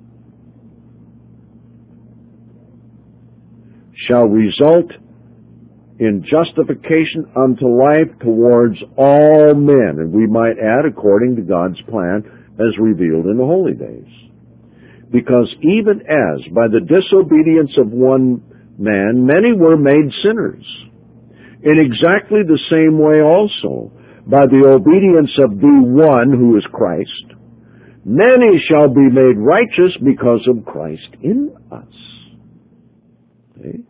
shall result in justification unto life towards all men, and we might add, according to God's plan as revealed in the holy days. Because even as by the disobedience of one man many were made sinners, in exactly the same way also by the obedience of the one who is Christ, many shall be made righteous because of Christ in us. Okay?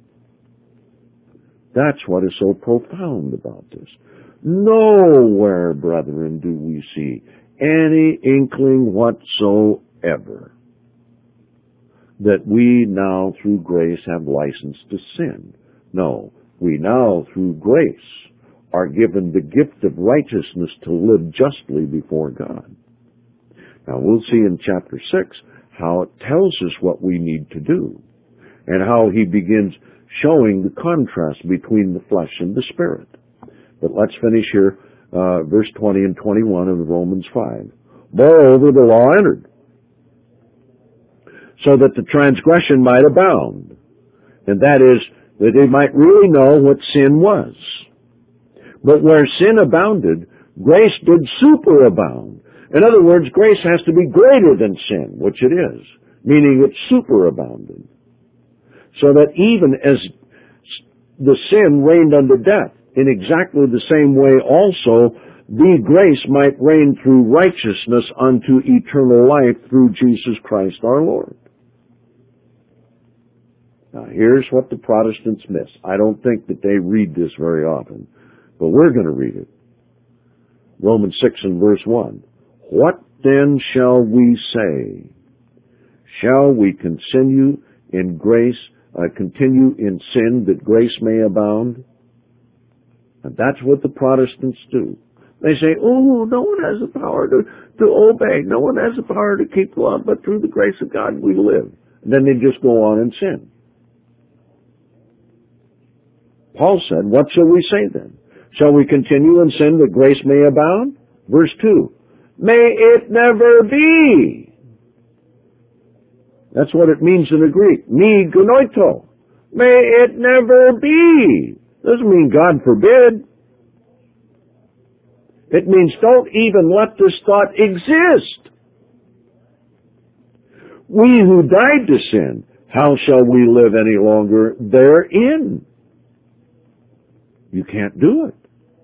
That's what is so profound about this. Nowhere, brethren, do we see any inkling whatsoever that we now through grace have license to sin. No, we now through grace are given the gift of righteousness to live justly before God. Now we'll see in chapter 6 how it tells us what we need to do, and how he begins showing the contrast between the flesh and the spirit. But let's finish here, verse 20 and 21 of Romans 5. Moreover, the law entered, so that the transgression might abound, and that is, that they might really know what sin was. But where sin abounded, grace did superabound. In other words, grace has to be greater than sin, which it is, meaning it superabounded. So that even as the sin reigned unto death, in exactly the same way also, the grace might reign through righteousness unto eternal life through Jesus Christ our Lord. Now, here's what the Protestants miss. I don't think that they read this very often, but we're going to read it. Romans 6 and verse 1. What then shall we say? Shall we continue in sin that grace may abound? And that's what the Protestants do. They say, oh, no one has the power to obey. No one has the power to keep the law, but through the grace of God we live. And then they just go on and sin. Paul said, what shall we say then? Shall we continue in sin that grace may abound? Verse 2, may it never be. That's what it means in the Greek. Me gonoito. May it never be. Doesn't mean God forbid. It means don't even let this thought exist. We who died to sin, how shall we live any longer therein? You can't do it.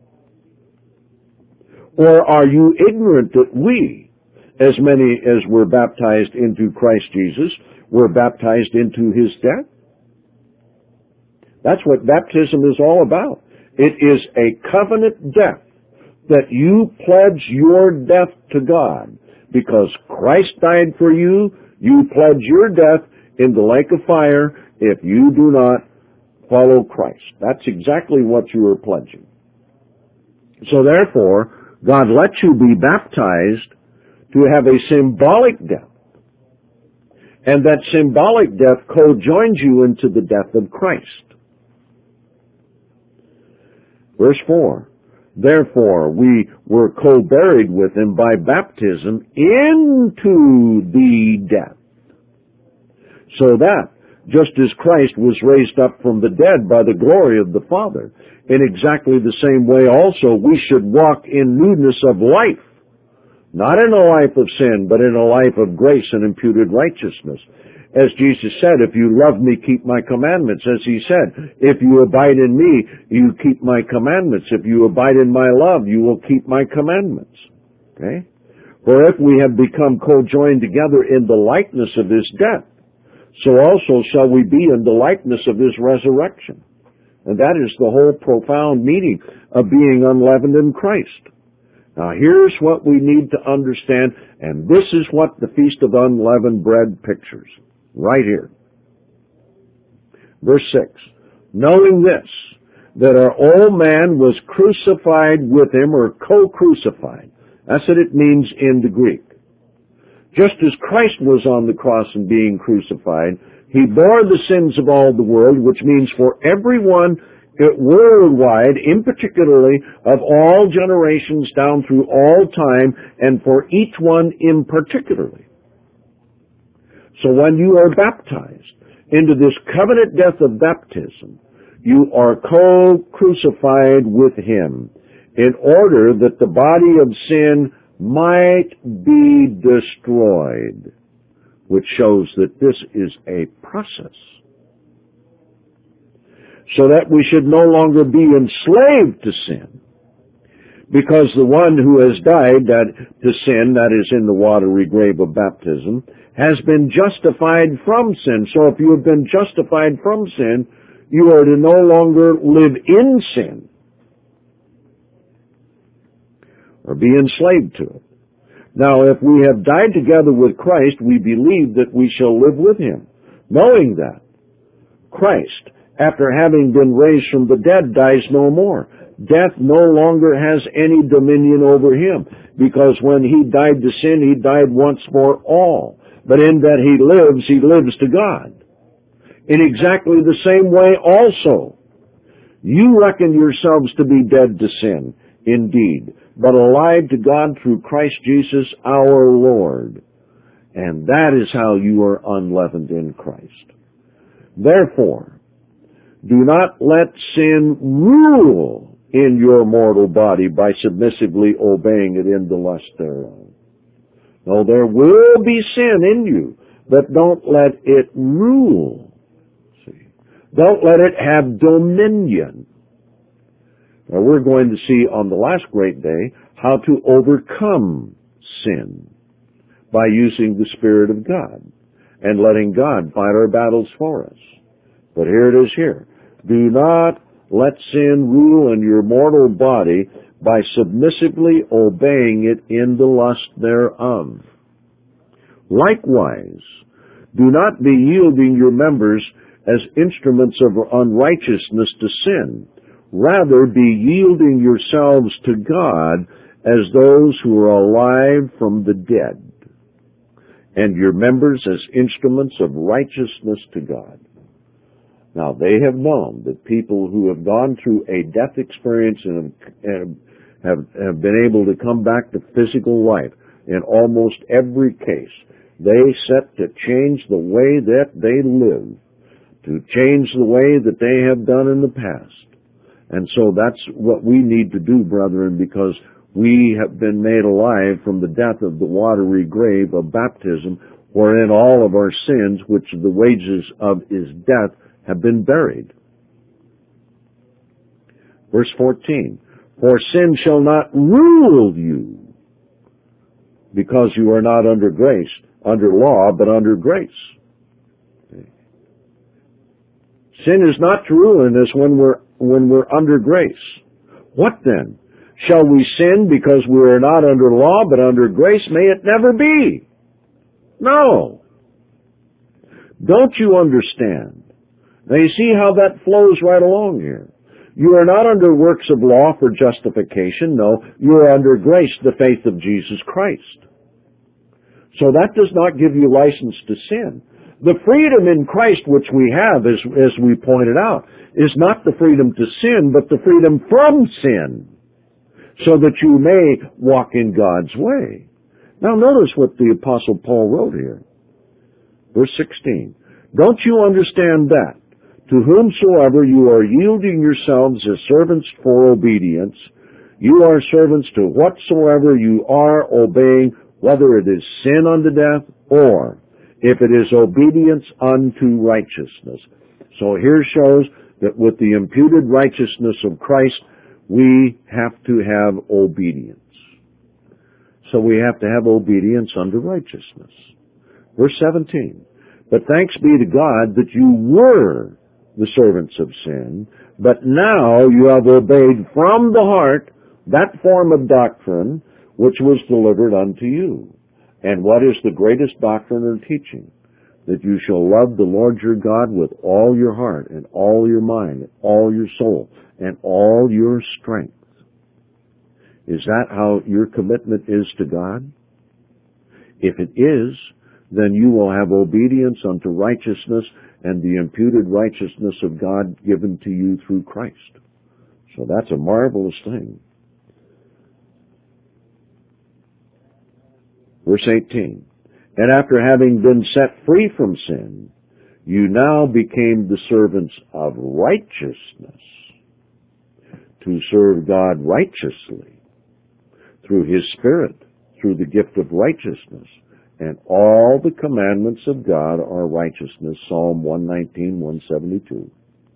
Or are you ignorant that we, as many as were baptized into Christ Jesus, were baptized into his death? That's what baptism is all about. It is a covenant death, that you pledge your death to God. Because Christ died for you, you pledge your death in the lake of fire if you do not follow Christ. That's exactly what you are pledging. So therefore, God lets you be baptized to have a symbolic death. And that symbolic death co-joins you into the death of Christ. Verse 4, therefore we were co-buried with him by baptism into the death. So that, just as Christ was raised up from the dead by the glory of the Father, in exactly the same way also we should walk in newness of life, not in a life of sin, but in a life of grace and imputed righteousness. As Jesus said, if you love me, keep my commandments. As he said, if you abide in me, you keep my commandments. If you abide in my love, you will keep my commandments. Okay? For if we have become co-joined together in the likeness of his death, so also shall we be in the likeness of his resurrection. And that is the whole profound meaning of being unleavened in Christ. Now here's what we need to understand, and this is what the Feast of Unleavened Bread pictures. Right here. Verse 6. Knowing this, that our old man was crucified with him, or co-crucified. That's what it means in the Greek. Just as Christ was on the cross and being crucified, he bore the sins of all the world, which means for everyone worldwide, in particularly of all generations down through all time, and for each one in particularly. So when you are baptized into this covenant death of baptism, you are co-crucified with him in order that the body of sin might be destroyed, which shows that this is a process. So that we should no longer be enslaved to sin, because the one who has died to sin, that is in the watery grave of baptism, has been justified from sin. So if you have been justified from sin, you are to no longer live in sin or be enslaved to it. Now, if we have died together with Christ, we believe that we shall live with him, knowing that Christ, after having been raised from the dead, dies no more. Death no longer has any dominion over him, because when he died to sin, he died once for all. But in that he lives to God. In exactly the same way also, you reckon yourselves to be dead to sin, indeed, but alive to God through Christ Jesus our Lord. And that is how you are unleavened in Christ. Therefore, do not let sin rule in your mortal body by submissively obeying it in the lust thereof. No, there will be sin in you, but don't let it rule. See? Don't let it have dominion. Now we're going to see on the last great day how to overcome sin by using the Spirit of God and letting God fight our battles for us. But here it is here. Do not let sin rule in your mortal body by submissively obeying it in the lust thereof. Likewise, do not be yielding your members as instruments of unrighteousness to sin. Rather, be yielding yourselves to God as those who are alive from the dead, and your members as instruments of righteousness to God. Now, they have known that people who have gone through a death experience and have been able to come back to physical life in almost every case, they set to change the way that they live, to change the way that they have done in the past. And so that's what we need to do, brethren, because we have been made alive from the death of the watery grave of baptism, wherein all of our sins, which the wages of is death, have been buried. Verse 14, for sin shall not rule you, because you are not under grace, under law, but under grace. Sin is not to rule in us when we're under grace. What then? Shall we sin because we are not under law, but under grace? May it never be. No. Don't you understand? Now you see how that flows right along here. You are not under works of law for justification. No, you are under grace, the faith of Jesus Christ. So that does not give you license to sin. The freedom in Christ which we have, as we pointed out, is not the freedom to sin, but the freedom from sin, so that you may walk in God's way. Now notice what the Apostle Paul wrote here. Verse 16. Don't you understand that? To whomsoever you are yielding yourselves as servants for obedience, you are servants to whatsoever you are obeying, whether it is sin unto death, or if it is obedience unto righteousness. So here shows that with the imputed righteousness of Christ, we have to have obedience. So we have to have obedience unto righteousness. Verse 17. But thanks be to God that you were the servants of sin, but now you have obeyed from the heart that form of doctrine which was delivered unto you. And what is the greatest doctrine or teaching? That you shall love the Lord your God with all your heart and all your mind and all your soul and all your strength. Is that how your commitment is to God? If it is, then you will have obedience unto righteousness and the imputed righteousness of God given to you through Christ. So that's a marvelous thing. Verse 18. And after having been set free from sin, you now became the servants of righteousness, to serve God righteously through His Spirit, through the gift of righteousness. And all the commandments of God are righteousness. Psalm 119, 172.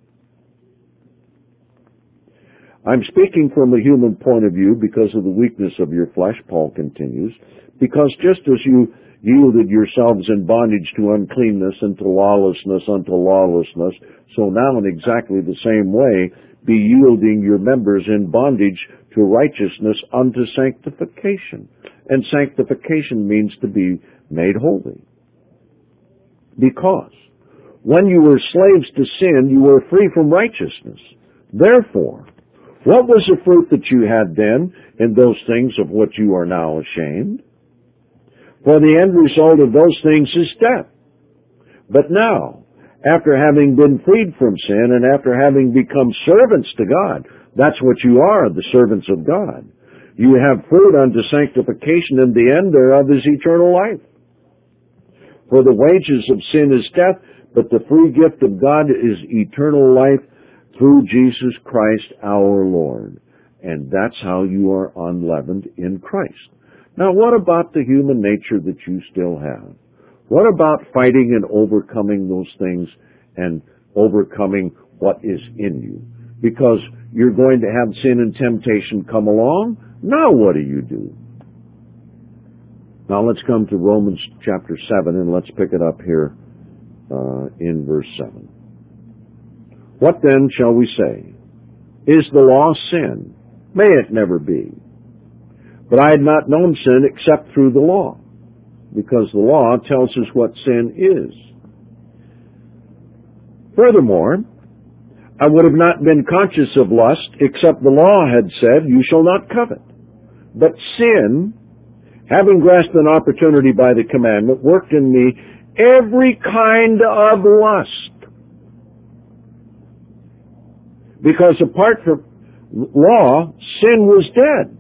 I'm speaking from a human point of view because of the weakness of your flesh, Paul continues, because just as you yielded yourselves in bondage to uncleanness and to lawlessness unto lawlessness, so now in exactly the same way, be yielding your members in bondage to righteousness unto sanctification. And sanctification means to be made holy. Because when you were slaves to sin, you were free from righteousness. Therefore, what was the fruit that you had then in those things of which you are now ashamed? For the end result of those things is death. But now, after having been freed from sin and after having become servants to God, That's what you are, the servants of God. You have fruit unto sanctification, and the end thereof is eternal life. For the wages of sin is death, but the free gift of God is eternal life through Jesus Christ our Lord. And that's how you are unleavened in Christ. Now, what about the human nature that you still have? What about fighting and overcoming those things and overcoming what is in you? Because you're going to have sin and temptation come along. Now what do? Now let's come to Romans chapter 7, and let's pick it up here in verse 7. What then shall we say? Is the law sin? May it never be. But I had not known sin except through the law, because the law tells us what sin is. Furthermore, I would have not been conscious of lust, except the law had said, you shall not covet. But sin, having grasped an opportunity by the commandment, worked in me every kind of lust. Because apart from law, sin was dead.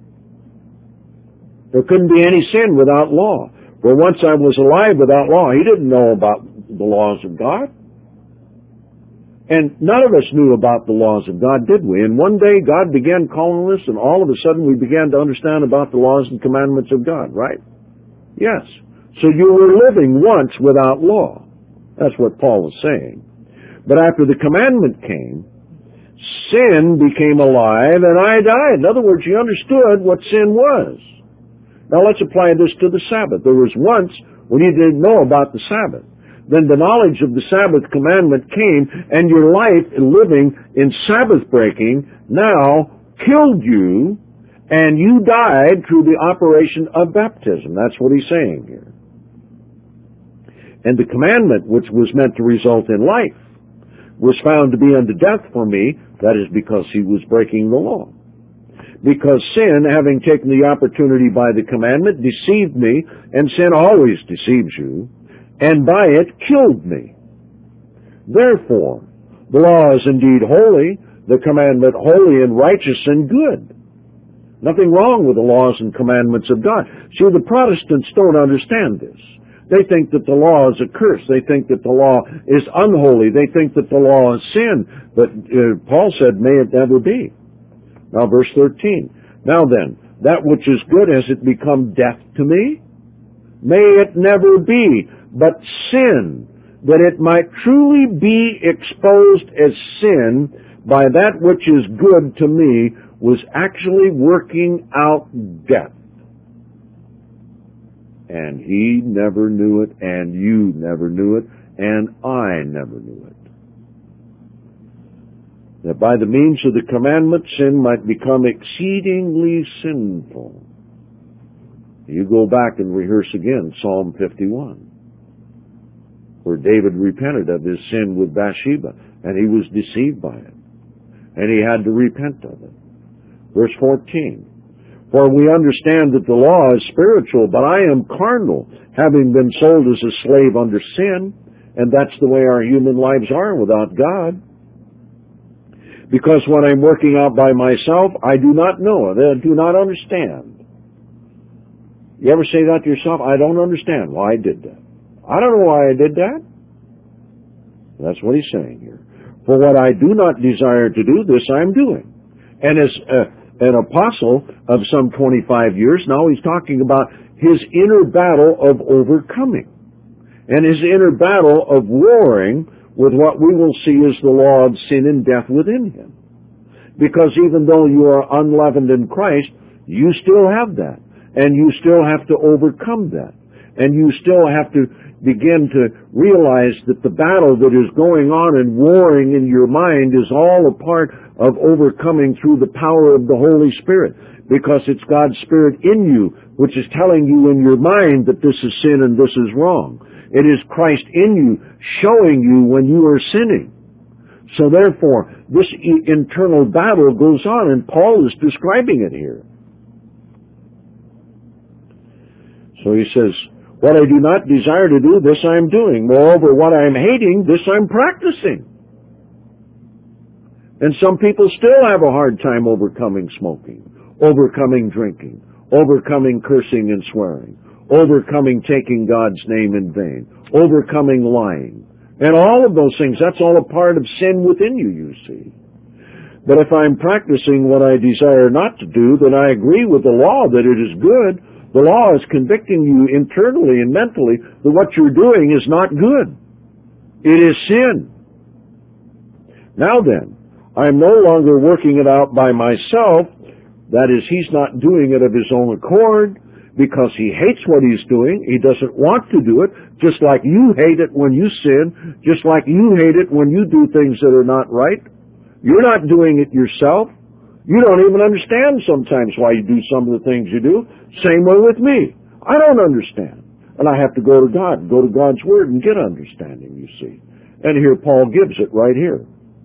There couldn't be any sin without law. For once I was alive without law, he didn't know about the laws of God. And none of us knew about the laws of God, did we? And one day God began calling us, and all of a sudden we began to understand about the laws and commandments of God, right? Yes. So you were living once without law. That's what Paul was saying. But after the commandment came, sin became alive and I died. In other words, you understood what sin was. Now let's apply this to the Sabbath. There was once when you didn't know about the Sabbath. Then the knowledge of the Sabbath commandment came, and your life living in Sabbath breaking now killed you, and you died through the operation of baptism. That's what he's saying here. And the commandment, which was meant to result in life, was found to be unto death for me. That is because he was breaking the law. Because sin, having taken the opportunity by the commandment, deceived me, and sin always deceives you, and by it killed me. Therefore, the law is indeed holy, the commandment holy and righteous and good. Nothing wrong with the laws and commandments of God. See, the Protestants don't understand this. They think that the law is a curse. They think that the law is unholy. They think that the law is sin. But Paul said, may it never be. Now, verse 13. Now then, that which is good, has it become death to me? May it never be, but sin, that it might truly be exposed as sin by that which is good to me, was actually working out death. And he never knew it, and you never knew it, and I never knew it. That by the means of the commandment, sin might become exceedingly sinful. You go back and rehearse again Psalm 51, where David repented of his sin with Bathsheba, and he was deceived by it, and he had to repent of it. Verse 14, for we understand that the law is spiritual, but I am carnal, having been sold as a slave under sin, and that's the way our human lives are without God. Because when I'm working out by myself, I do not know it, I do not understand. You ever say that to yourself? I don't understand why I did that. I don't know why I did that. That's what he's saying here. For what I do not desire to do, this I'm doing. And as an apostle of some 25 years now, he's talking about his inner battle of overcoming. And his inner battle of warring with what we will see as the law of sin and death within him. Because even though you are unleavened in Christ, you still have that. And you still have to overcome that. And you still have to begin to realize that the battle that is going on and warring in your mind is all a part of overcoming through the power of the Holy Spirit. Because it's God's Spirit in you, which is telling you in your mind that this is sin and this is wrong. It is Christ in you, showing you when you are sinning. So therefore, this internal battle goes on, and Paul is describing it here. So he says, what I do not desire to do, this I am doing. Moreover, what I am hating, this I am practicing. And some people still have a hard time overcoming smoking, overcoming drinking, overcoming cursing and swearing, overcoming taking God's name in vain, overcoming lying. And all of those things, that's all a part of sin within you, you see. But if I'm practicing what I desire not to do, then I agree with the law that it is good. The law is convicting you internally and mentally that what you're doing is not good. It is sin. Now then, I'm no longer working it out by myself. That is, he's not doing it of his own accord because he hates what he's doing. He doesn't want to do it, just like you hate it when you sin, just like you hate it when you do things that are not right. You're not doing it yourself. You don't even understand sometimes why you do some of the things you do. Same way with me. I don't understand. And I have to go to God, go to God's Word and get understanding, you see. And here Paul gives it right here.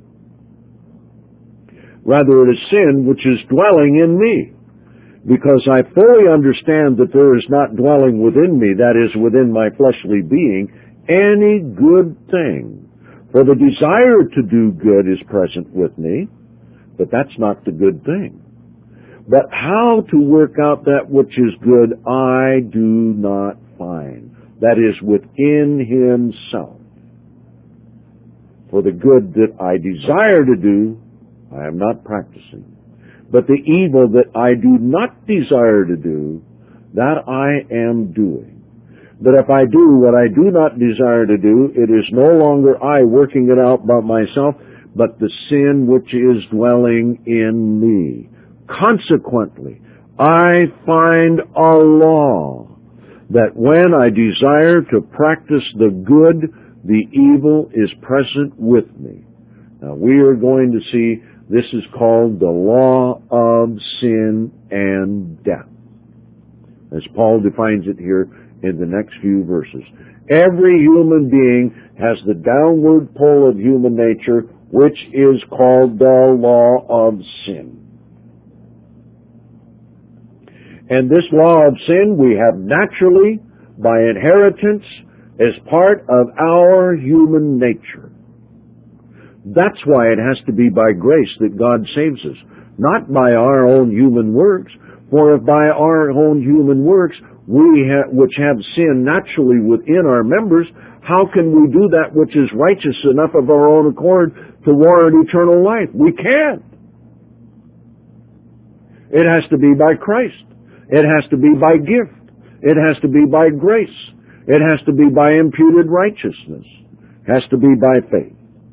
Rather, it is sin which is dwelling in me, because I fully understand that there is not dwelling within me, that is, within my fleshly being, any good thing. For the desire to do good is present with me, but that's not the good thing. But how to work out that which is good I do not find, that is, within himself. For the good that I desire to do, I am not practicing. But the evil that I do not desire to do, that I am doing. But if I do what I do not desire to do, it is no longer I working it out by myself, but the sin which is dwelling in me. Consequently, I find a law that when I desire to practice the good, the evil is present with me. Now we are going to see this is called the law of sin and death, as Paul defines it here in the next few verses. Every human being has the downward pull of human nature, which is called the law of sin. And this law of sin we have naturally, by inheritance, as part of our human nature. That's why it has to be by grace that God saves us, not by our own human works. For if by our own human works which have sin naturally within our members, how can we do that which is righteous enough of our own accord to warrant eternal life? We can't. It has to be by Christ. It has to be by gift. It has to be by grace. It has to be by imputed righteousness. It has to be by faith.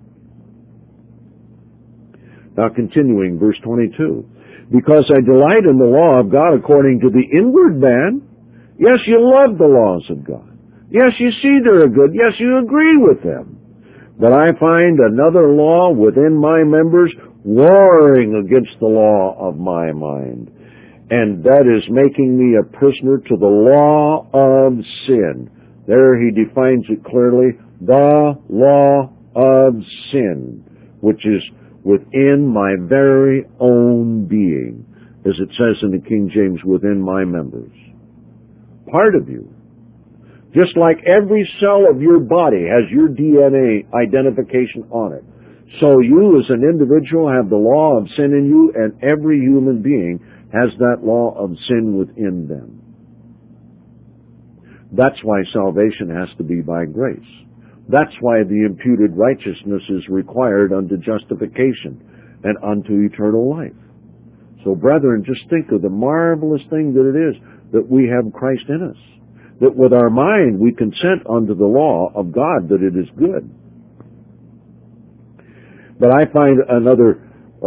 Now continuing, verse 22. Because I delight in the law of God according to the inward man. Yes, you love the laws of God. Yes, you see they're good. Yes, you agree with them. But I find another law within my members warring against the law of my mind. And that is making me a prisoner to the law of sin. There he defines it clearly, the law of sin, which is within my very own being, as it says in the King James, within my members. Part of you. Just like every cell of your body has your DNA identification on it. So you as an individual have the law of sin in you, and every human being has that law of sin within them. That's why salvation has to be by grace. That's why the imputed righteousness is required unto justification and unto eternal life. So brethren, just think of the marvelous thing that it is that we have Christ in us. That with our mind we consent unto the law of God that it is good. But I find another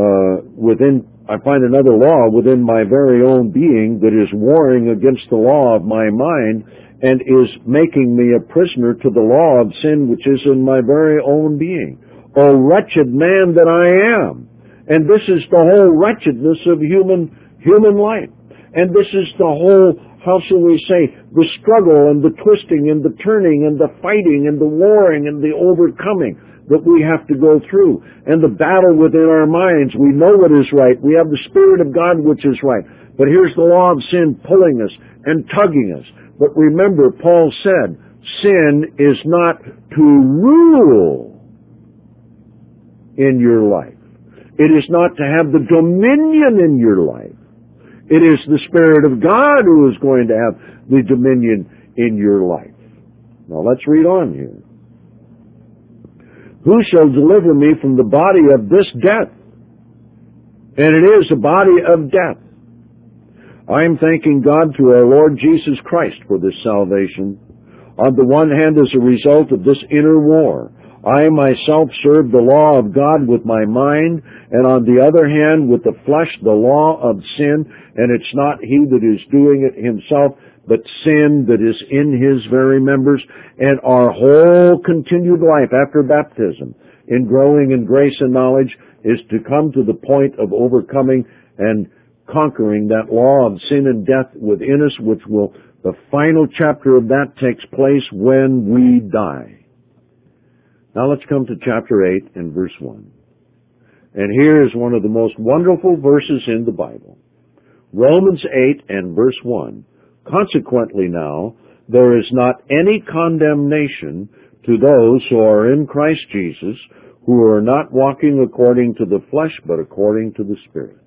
law within my very own being that is warring against the law of my mind and is making me a prisoner to the law of sin which is in my very own being. O wretched man that I am! And this is the whole wretchedness of human life. And this is the whole, how shall we say, the struggle and the twisting and the turning and the fighting and the warring and the overcoming that we have to go through. And the battle within our minds. We know what is right. We have the Spirit of God which is right. But here's the law of sin pulling us and tugging us. But remember, Paul said, sin is not to rule in your life. It is not to have the dominion in your life. It is the Spirit of God who is going to have the dominion in your life. Now let's read on here. Who shall deliver me from the body of this death? And it is a body of death. I am thanking God through our Lord Jesus Christ for this salvation. On the one hand, as a result of this inner war, I myself serve the law of God with my mind, and on the other hand, with the flesh, the law of sin, and it's not he that is doing it himself, but sin that is in his very members, and our whole continued life after baptism, in growing in grace and knowledge, is to come to the point of overcoming and conquering that law of sin and death within us, which will, the final chapter of that takes place when we die. Now let's come to chapter 8 and verse 1. And here is one of the most wonderful verses in the Bible. Romans 8 and verse 1. Consequently now, there is not any condemnation to those who are in Christ Jesus, who are not walking according to the flesh, but according to the Spirit.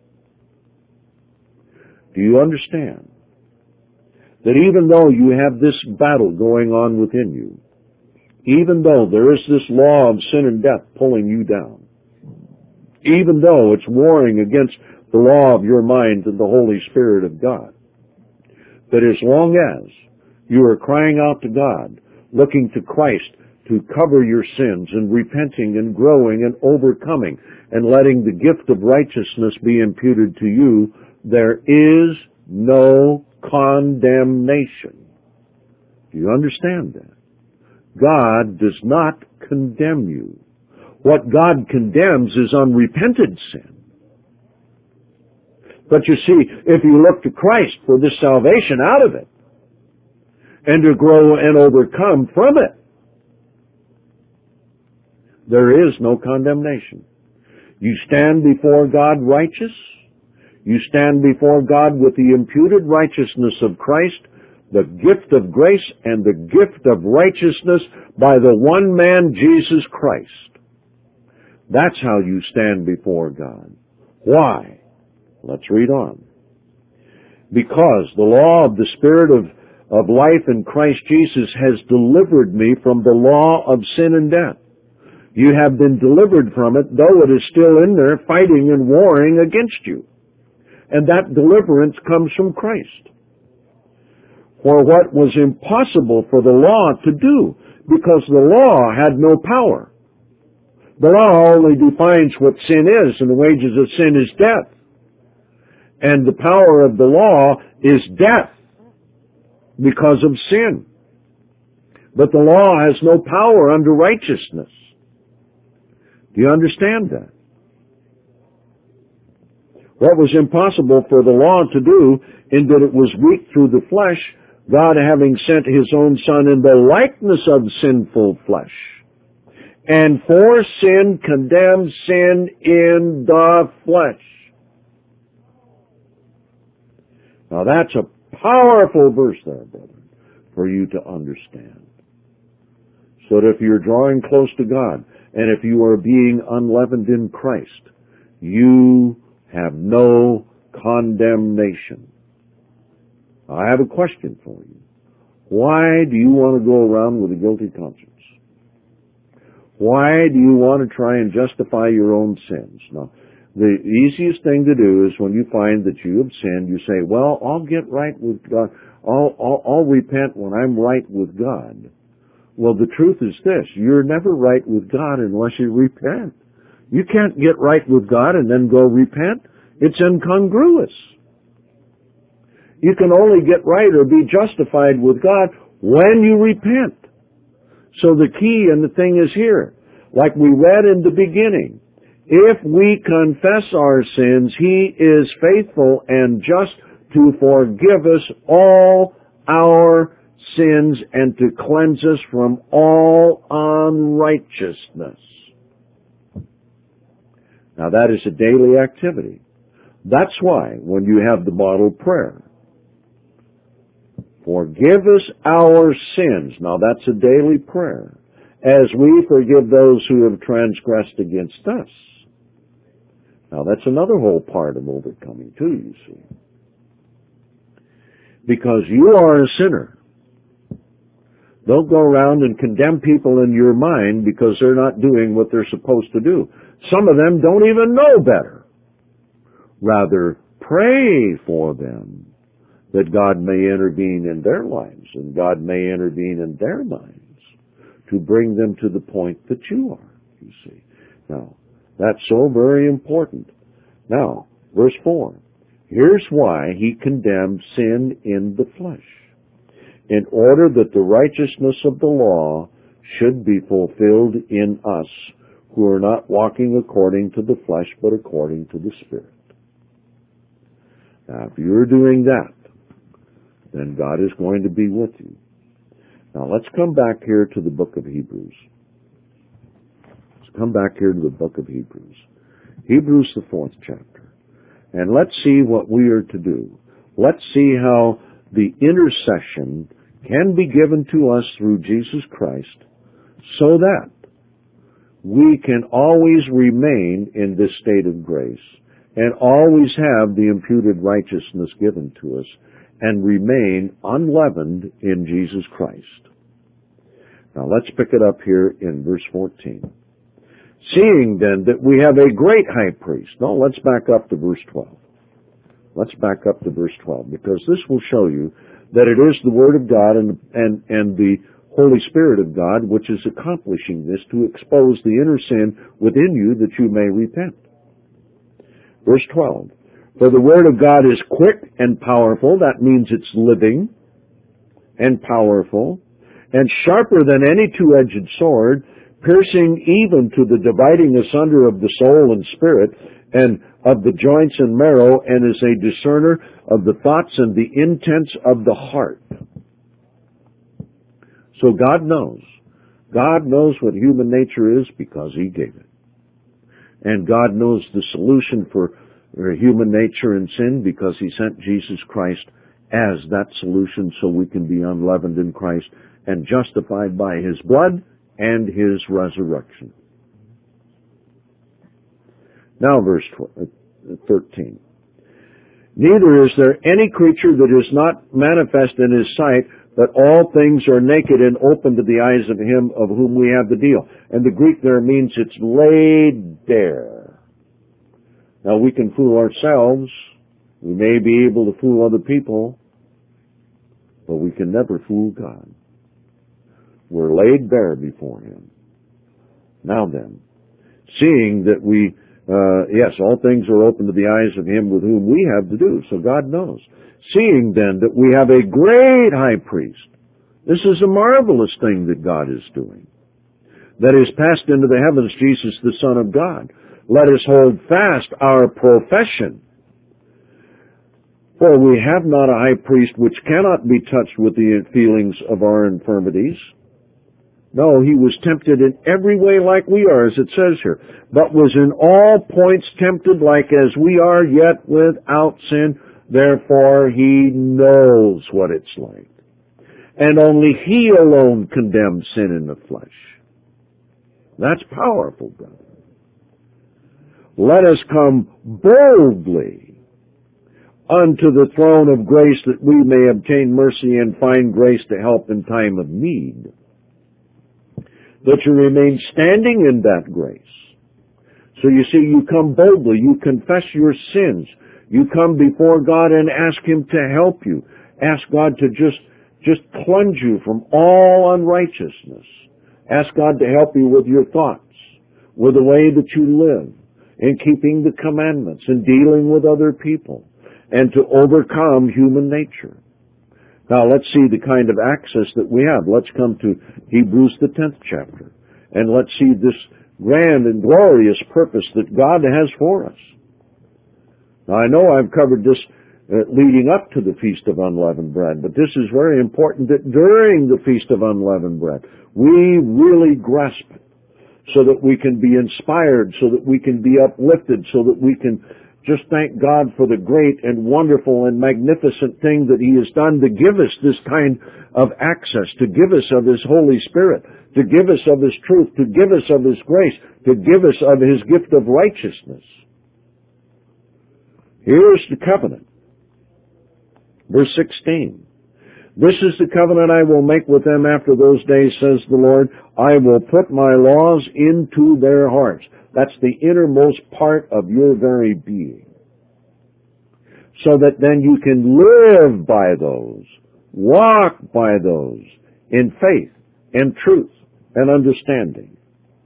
Do you understand that even though you have this battle going on within you, even though there is this law of sin and death pulling you down, even though it's warring against the law of your mind and the Holy Spirit of God, that as long as you are crying out to God, looking to Christ to cover your sins and repenting and growing and overcoming and letting the gift of righteousness be imputed to you, there is no condemnation. Do you understand that? God does not condemn you. What God condemns is unrepented sin. But you see, if you look to Christ for this salvation out of it, and to grow and overcome from it, there is no condemnation. You stand before God righteous. You stand before God with the imputed righteousness of Christ, the gift of grace and the gift of righteousness by the one man, Jesus Christ. That's how you stand before God. Why? Let's read on. Because the law of the Spirit of life in Christ Jesus has delivered me from the law of sin and death. You have been delivered from it, though it is still in there fighting and warring against you. And that deliverance comes from Christ. For what was impossible for the law to do, because the law had no power. The law only defines what sin is, and the wages of sin is death. And the power of the law is death because of sin. But the law has no power under righteousness. Do you understand that? What was impossible for the law to do, in that it was weak through the flesh, God having sent His own Son in the likeness of sinful flesh, and for sin condemned sin in the flesh. Now that's a powerful verse there, brethren, for you to understand. So that if you're drawing close to God, and if you are being unleavened in Christ, you have no condemnation. I have a question for you. Why do you want to go around with a guilty conscience? Why do you want to try and justify your own sins? Now, the easiest thing to do is when you find that you have sinned, you say, well, I'll get right with God. I'll repent when I'm right with God. Well, the truth is this. You're never right with God unless you repent. You can't get right with God and then go repent. It's incongruous. You can only get right or be justified with God when you repent. So the key and the thing is here. Like we read in the beginning, if we confess our sins, He is faithful and just to forgive us all our sins and to cleanse us from all unrighteousness. Now that is a daily activity. That's why when you have the model prayer, forgive us our sins. Now that's a daily prayer. As we forgive those who have transgressed against us. Now that's another whole part of overcoming too, you see. Because you are a sinner. Don't go around and condemn people in your mind because they're not doing what they're supposed to do. Some of them don't even know better. Rather, pray for them that God may intervene in their lives and God may intervene in their minds to bring them to the point that you are, you see. Now, that's so very important. Now, verse 4. Here's why he condemned sin in the flesh. In order that the righteousness of the law should be fulfilled in us, who are not walking according to the flesh, but according to the Spirit. Now, if you're doing that, then God is going to be with you. Now, let's come back here to the book of Hebrews. Let's come back here to the book of Hebrews. Hebrews, the 4th chapter. And let's see what we are to do. Let's see how the intercession can be given to us through Jesus Christ so that we can always remain in this state of grace and always have the imputed righteousness given to us and remain unleavened in Jesus Christ. Now let's pick it up here in verse 14. Seeing then that we have a great high priest. No, let's back up to verse 12. Let's back up to verse 12 because this will show you that it is the Word of God and the Holy Spirit of God which is accomplishing this to expose the inner sin within you that you may repent. Verse 12. For the Word of God is quick and powerful. That means it's living and powerful and sharper than any two-edged sword, piercing even to the dividing asunder of the soul and spirit and of the joints and marrow, and is a discerner of the thoughts and the intents of the heart. So God knows. God knows what human nature is because He gave it. And God knows the solution for human nature and sin because He sent Jesus Christ as that solution so we can be unleavened in Christ and justified by His blood and His resurrection. Now verse 13. Neither is there any creature that is not manifest in His sight, but all things are naked and open to the eyes of Him of whom we have the deal. And the Greek there means it's laid bare. Now we can fool ourselves. We may be able to fool other people, but we can never fool God. We're laid bare before Him. Now then, seeing that we yes, all things are open to the eyes of Him with whom we have to do, so God knows. Seeing then that we have a great high priest, this is a marvelous thing that God is doing, that is passed into the heavens, Jesus the Son of God. Let us hold fast our profession. For we have not a high priest which cannot be touched with the feelings of our infirmities. No, He was tempted in every way like we are, as it says here, but was in all points tempted like as we are, yet without sin. Therefore He knows what it's like. And only He alone condemns sin in the flesh. That's powerful, brother. Let us come boldly unto the throne of grace that we may obtain mercy and find grace to help in time of need. That you remain standing in that grace. So you see, you come boldly, you confess your sins, you come before God and ask Him to help you. Ask God to just cleanse you from all unrighteousness. Ask God to help you with your thoughts, with the way that you live, in keeping the commandments, in dealing with other people, and to overcome human nature. Now let's see the kind of access that we have. Let's come to Hebrews the 10th chapter, and let's see this grand and glorious purpose that God has for us. Now I know I've covered this leading up to the Feast of Unleavened Bread, but this is very important that during the Feast of Unleavened Bread, we really grasp it so that we can be inspired, so that we can be uplifted, so that we can just thank God for the great and wonderful and magnificent thing that He has done to give us this kind of access, to give us of His Holy Spirit, to give us of His truth, to give us of His grace, to give us of His gift of righteousness. Here's the covenant. Verse 16. This is the covenant I will make with them after those days, says the Lord. I will put my laws into their hearts. That's the innermost part of your very being. So that then you can live by those, walk by those, in faith and truth and understanding.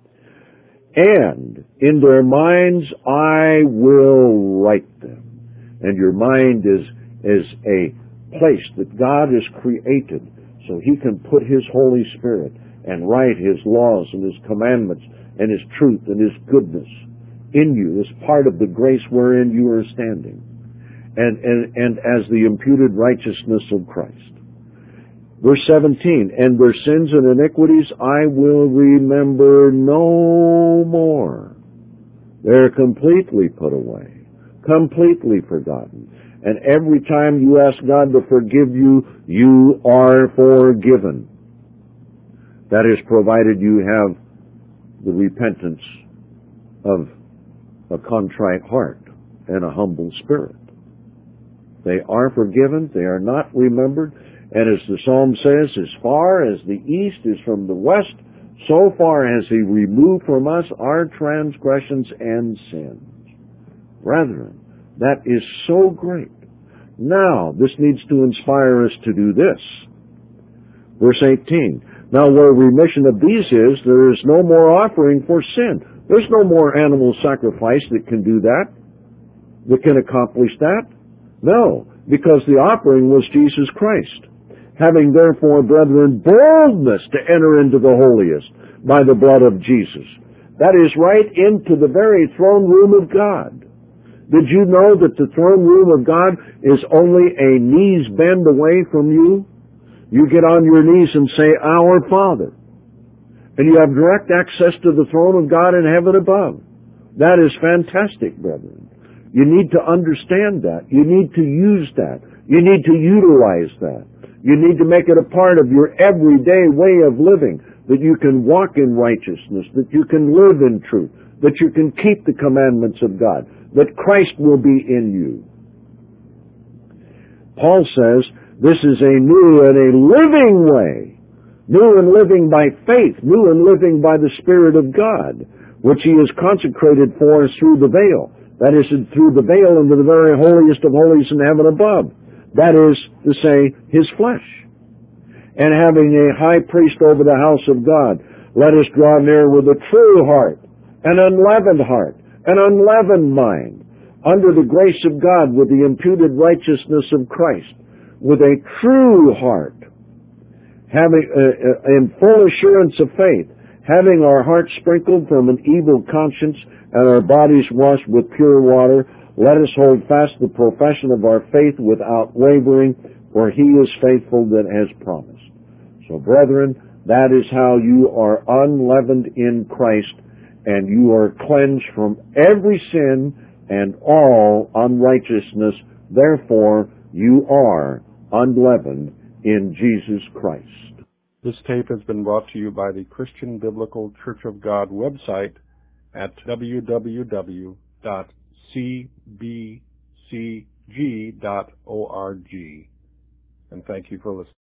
And in their minds I will write them. And your mind is a place that God has created so He can put His Holy Spirit and write His laws and His commandments and His truth and His goodness in you as part of the grace wherein you are standing and as the imputed righteousness of Christ. Verse 17, and their sins and iniquities I will remember no more. They're completely put away, completely forgotten. And every time you ask God to forgive you, you are forgiven. That is provided you have the repentance of a contrite heart and a humble spirit. They are forgiven. They are not remembered. And as the Psalm says, as far as the east is from the west, so far has He removed from us our transgressions and sins. Brethren, that is so great. Now, this needs to inspire us to do this. Verse 18. Now, where remission of these is, there is no more offering for sin. There's no more animal sacrifice that can do that can accomplish that. No, because the offering was Jesus Christ. Having therefore, brethren, boldness to enter into the holiest by the blood of Jesus. That is right into the very throne room of God. Did you know that the throne room of God is only a knee's bend away from you? You get on your knees and say, Our Father. And you have direct access to the throne of God in heaven above. That is fantastic, brethren. You need to understand that. You need to use that. You need to utilize that. You need to make it a part of your everyday way of living, that you can walk in righteousness, that you can live in truth, that you can keep the commandments of God, that Christ will be in you. Paul says this is a new and a living way, new and living by faith, new and living by the Spirit of God, which He has consecrated for us through the veil. That is, through the veil into the very holiest of holies in heaven above. That is to say, His flesh. And having a high priest over the house of God, let us draw near with a true heart, an unleavened heart, an unleavened mind, under the grace of God with the imputed righteousness of Christ, with a true heart, having in full assurance of faith, having our hearts sprinkled from an evil conscience and our bodies washed with pure water, let us hold fast the profession of our faith without wavering, for He is faithful that has promised. So, brethren, that is how you are unleavened in Christ, and you are cleansed from every sin and all unrighteousness. Therefore, you are unleavened in Jesus Christ. This tape has been brought to you by the Christian Biblical Church of God website at www.cbcg.org. And thank you for listening.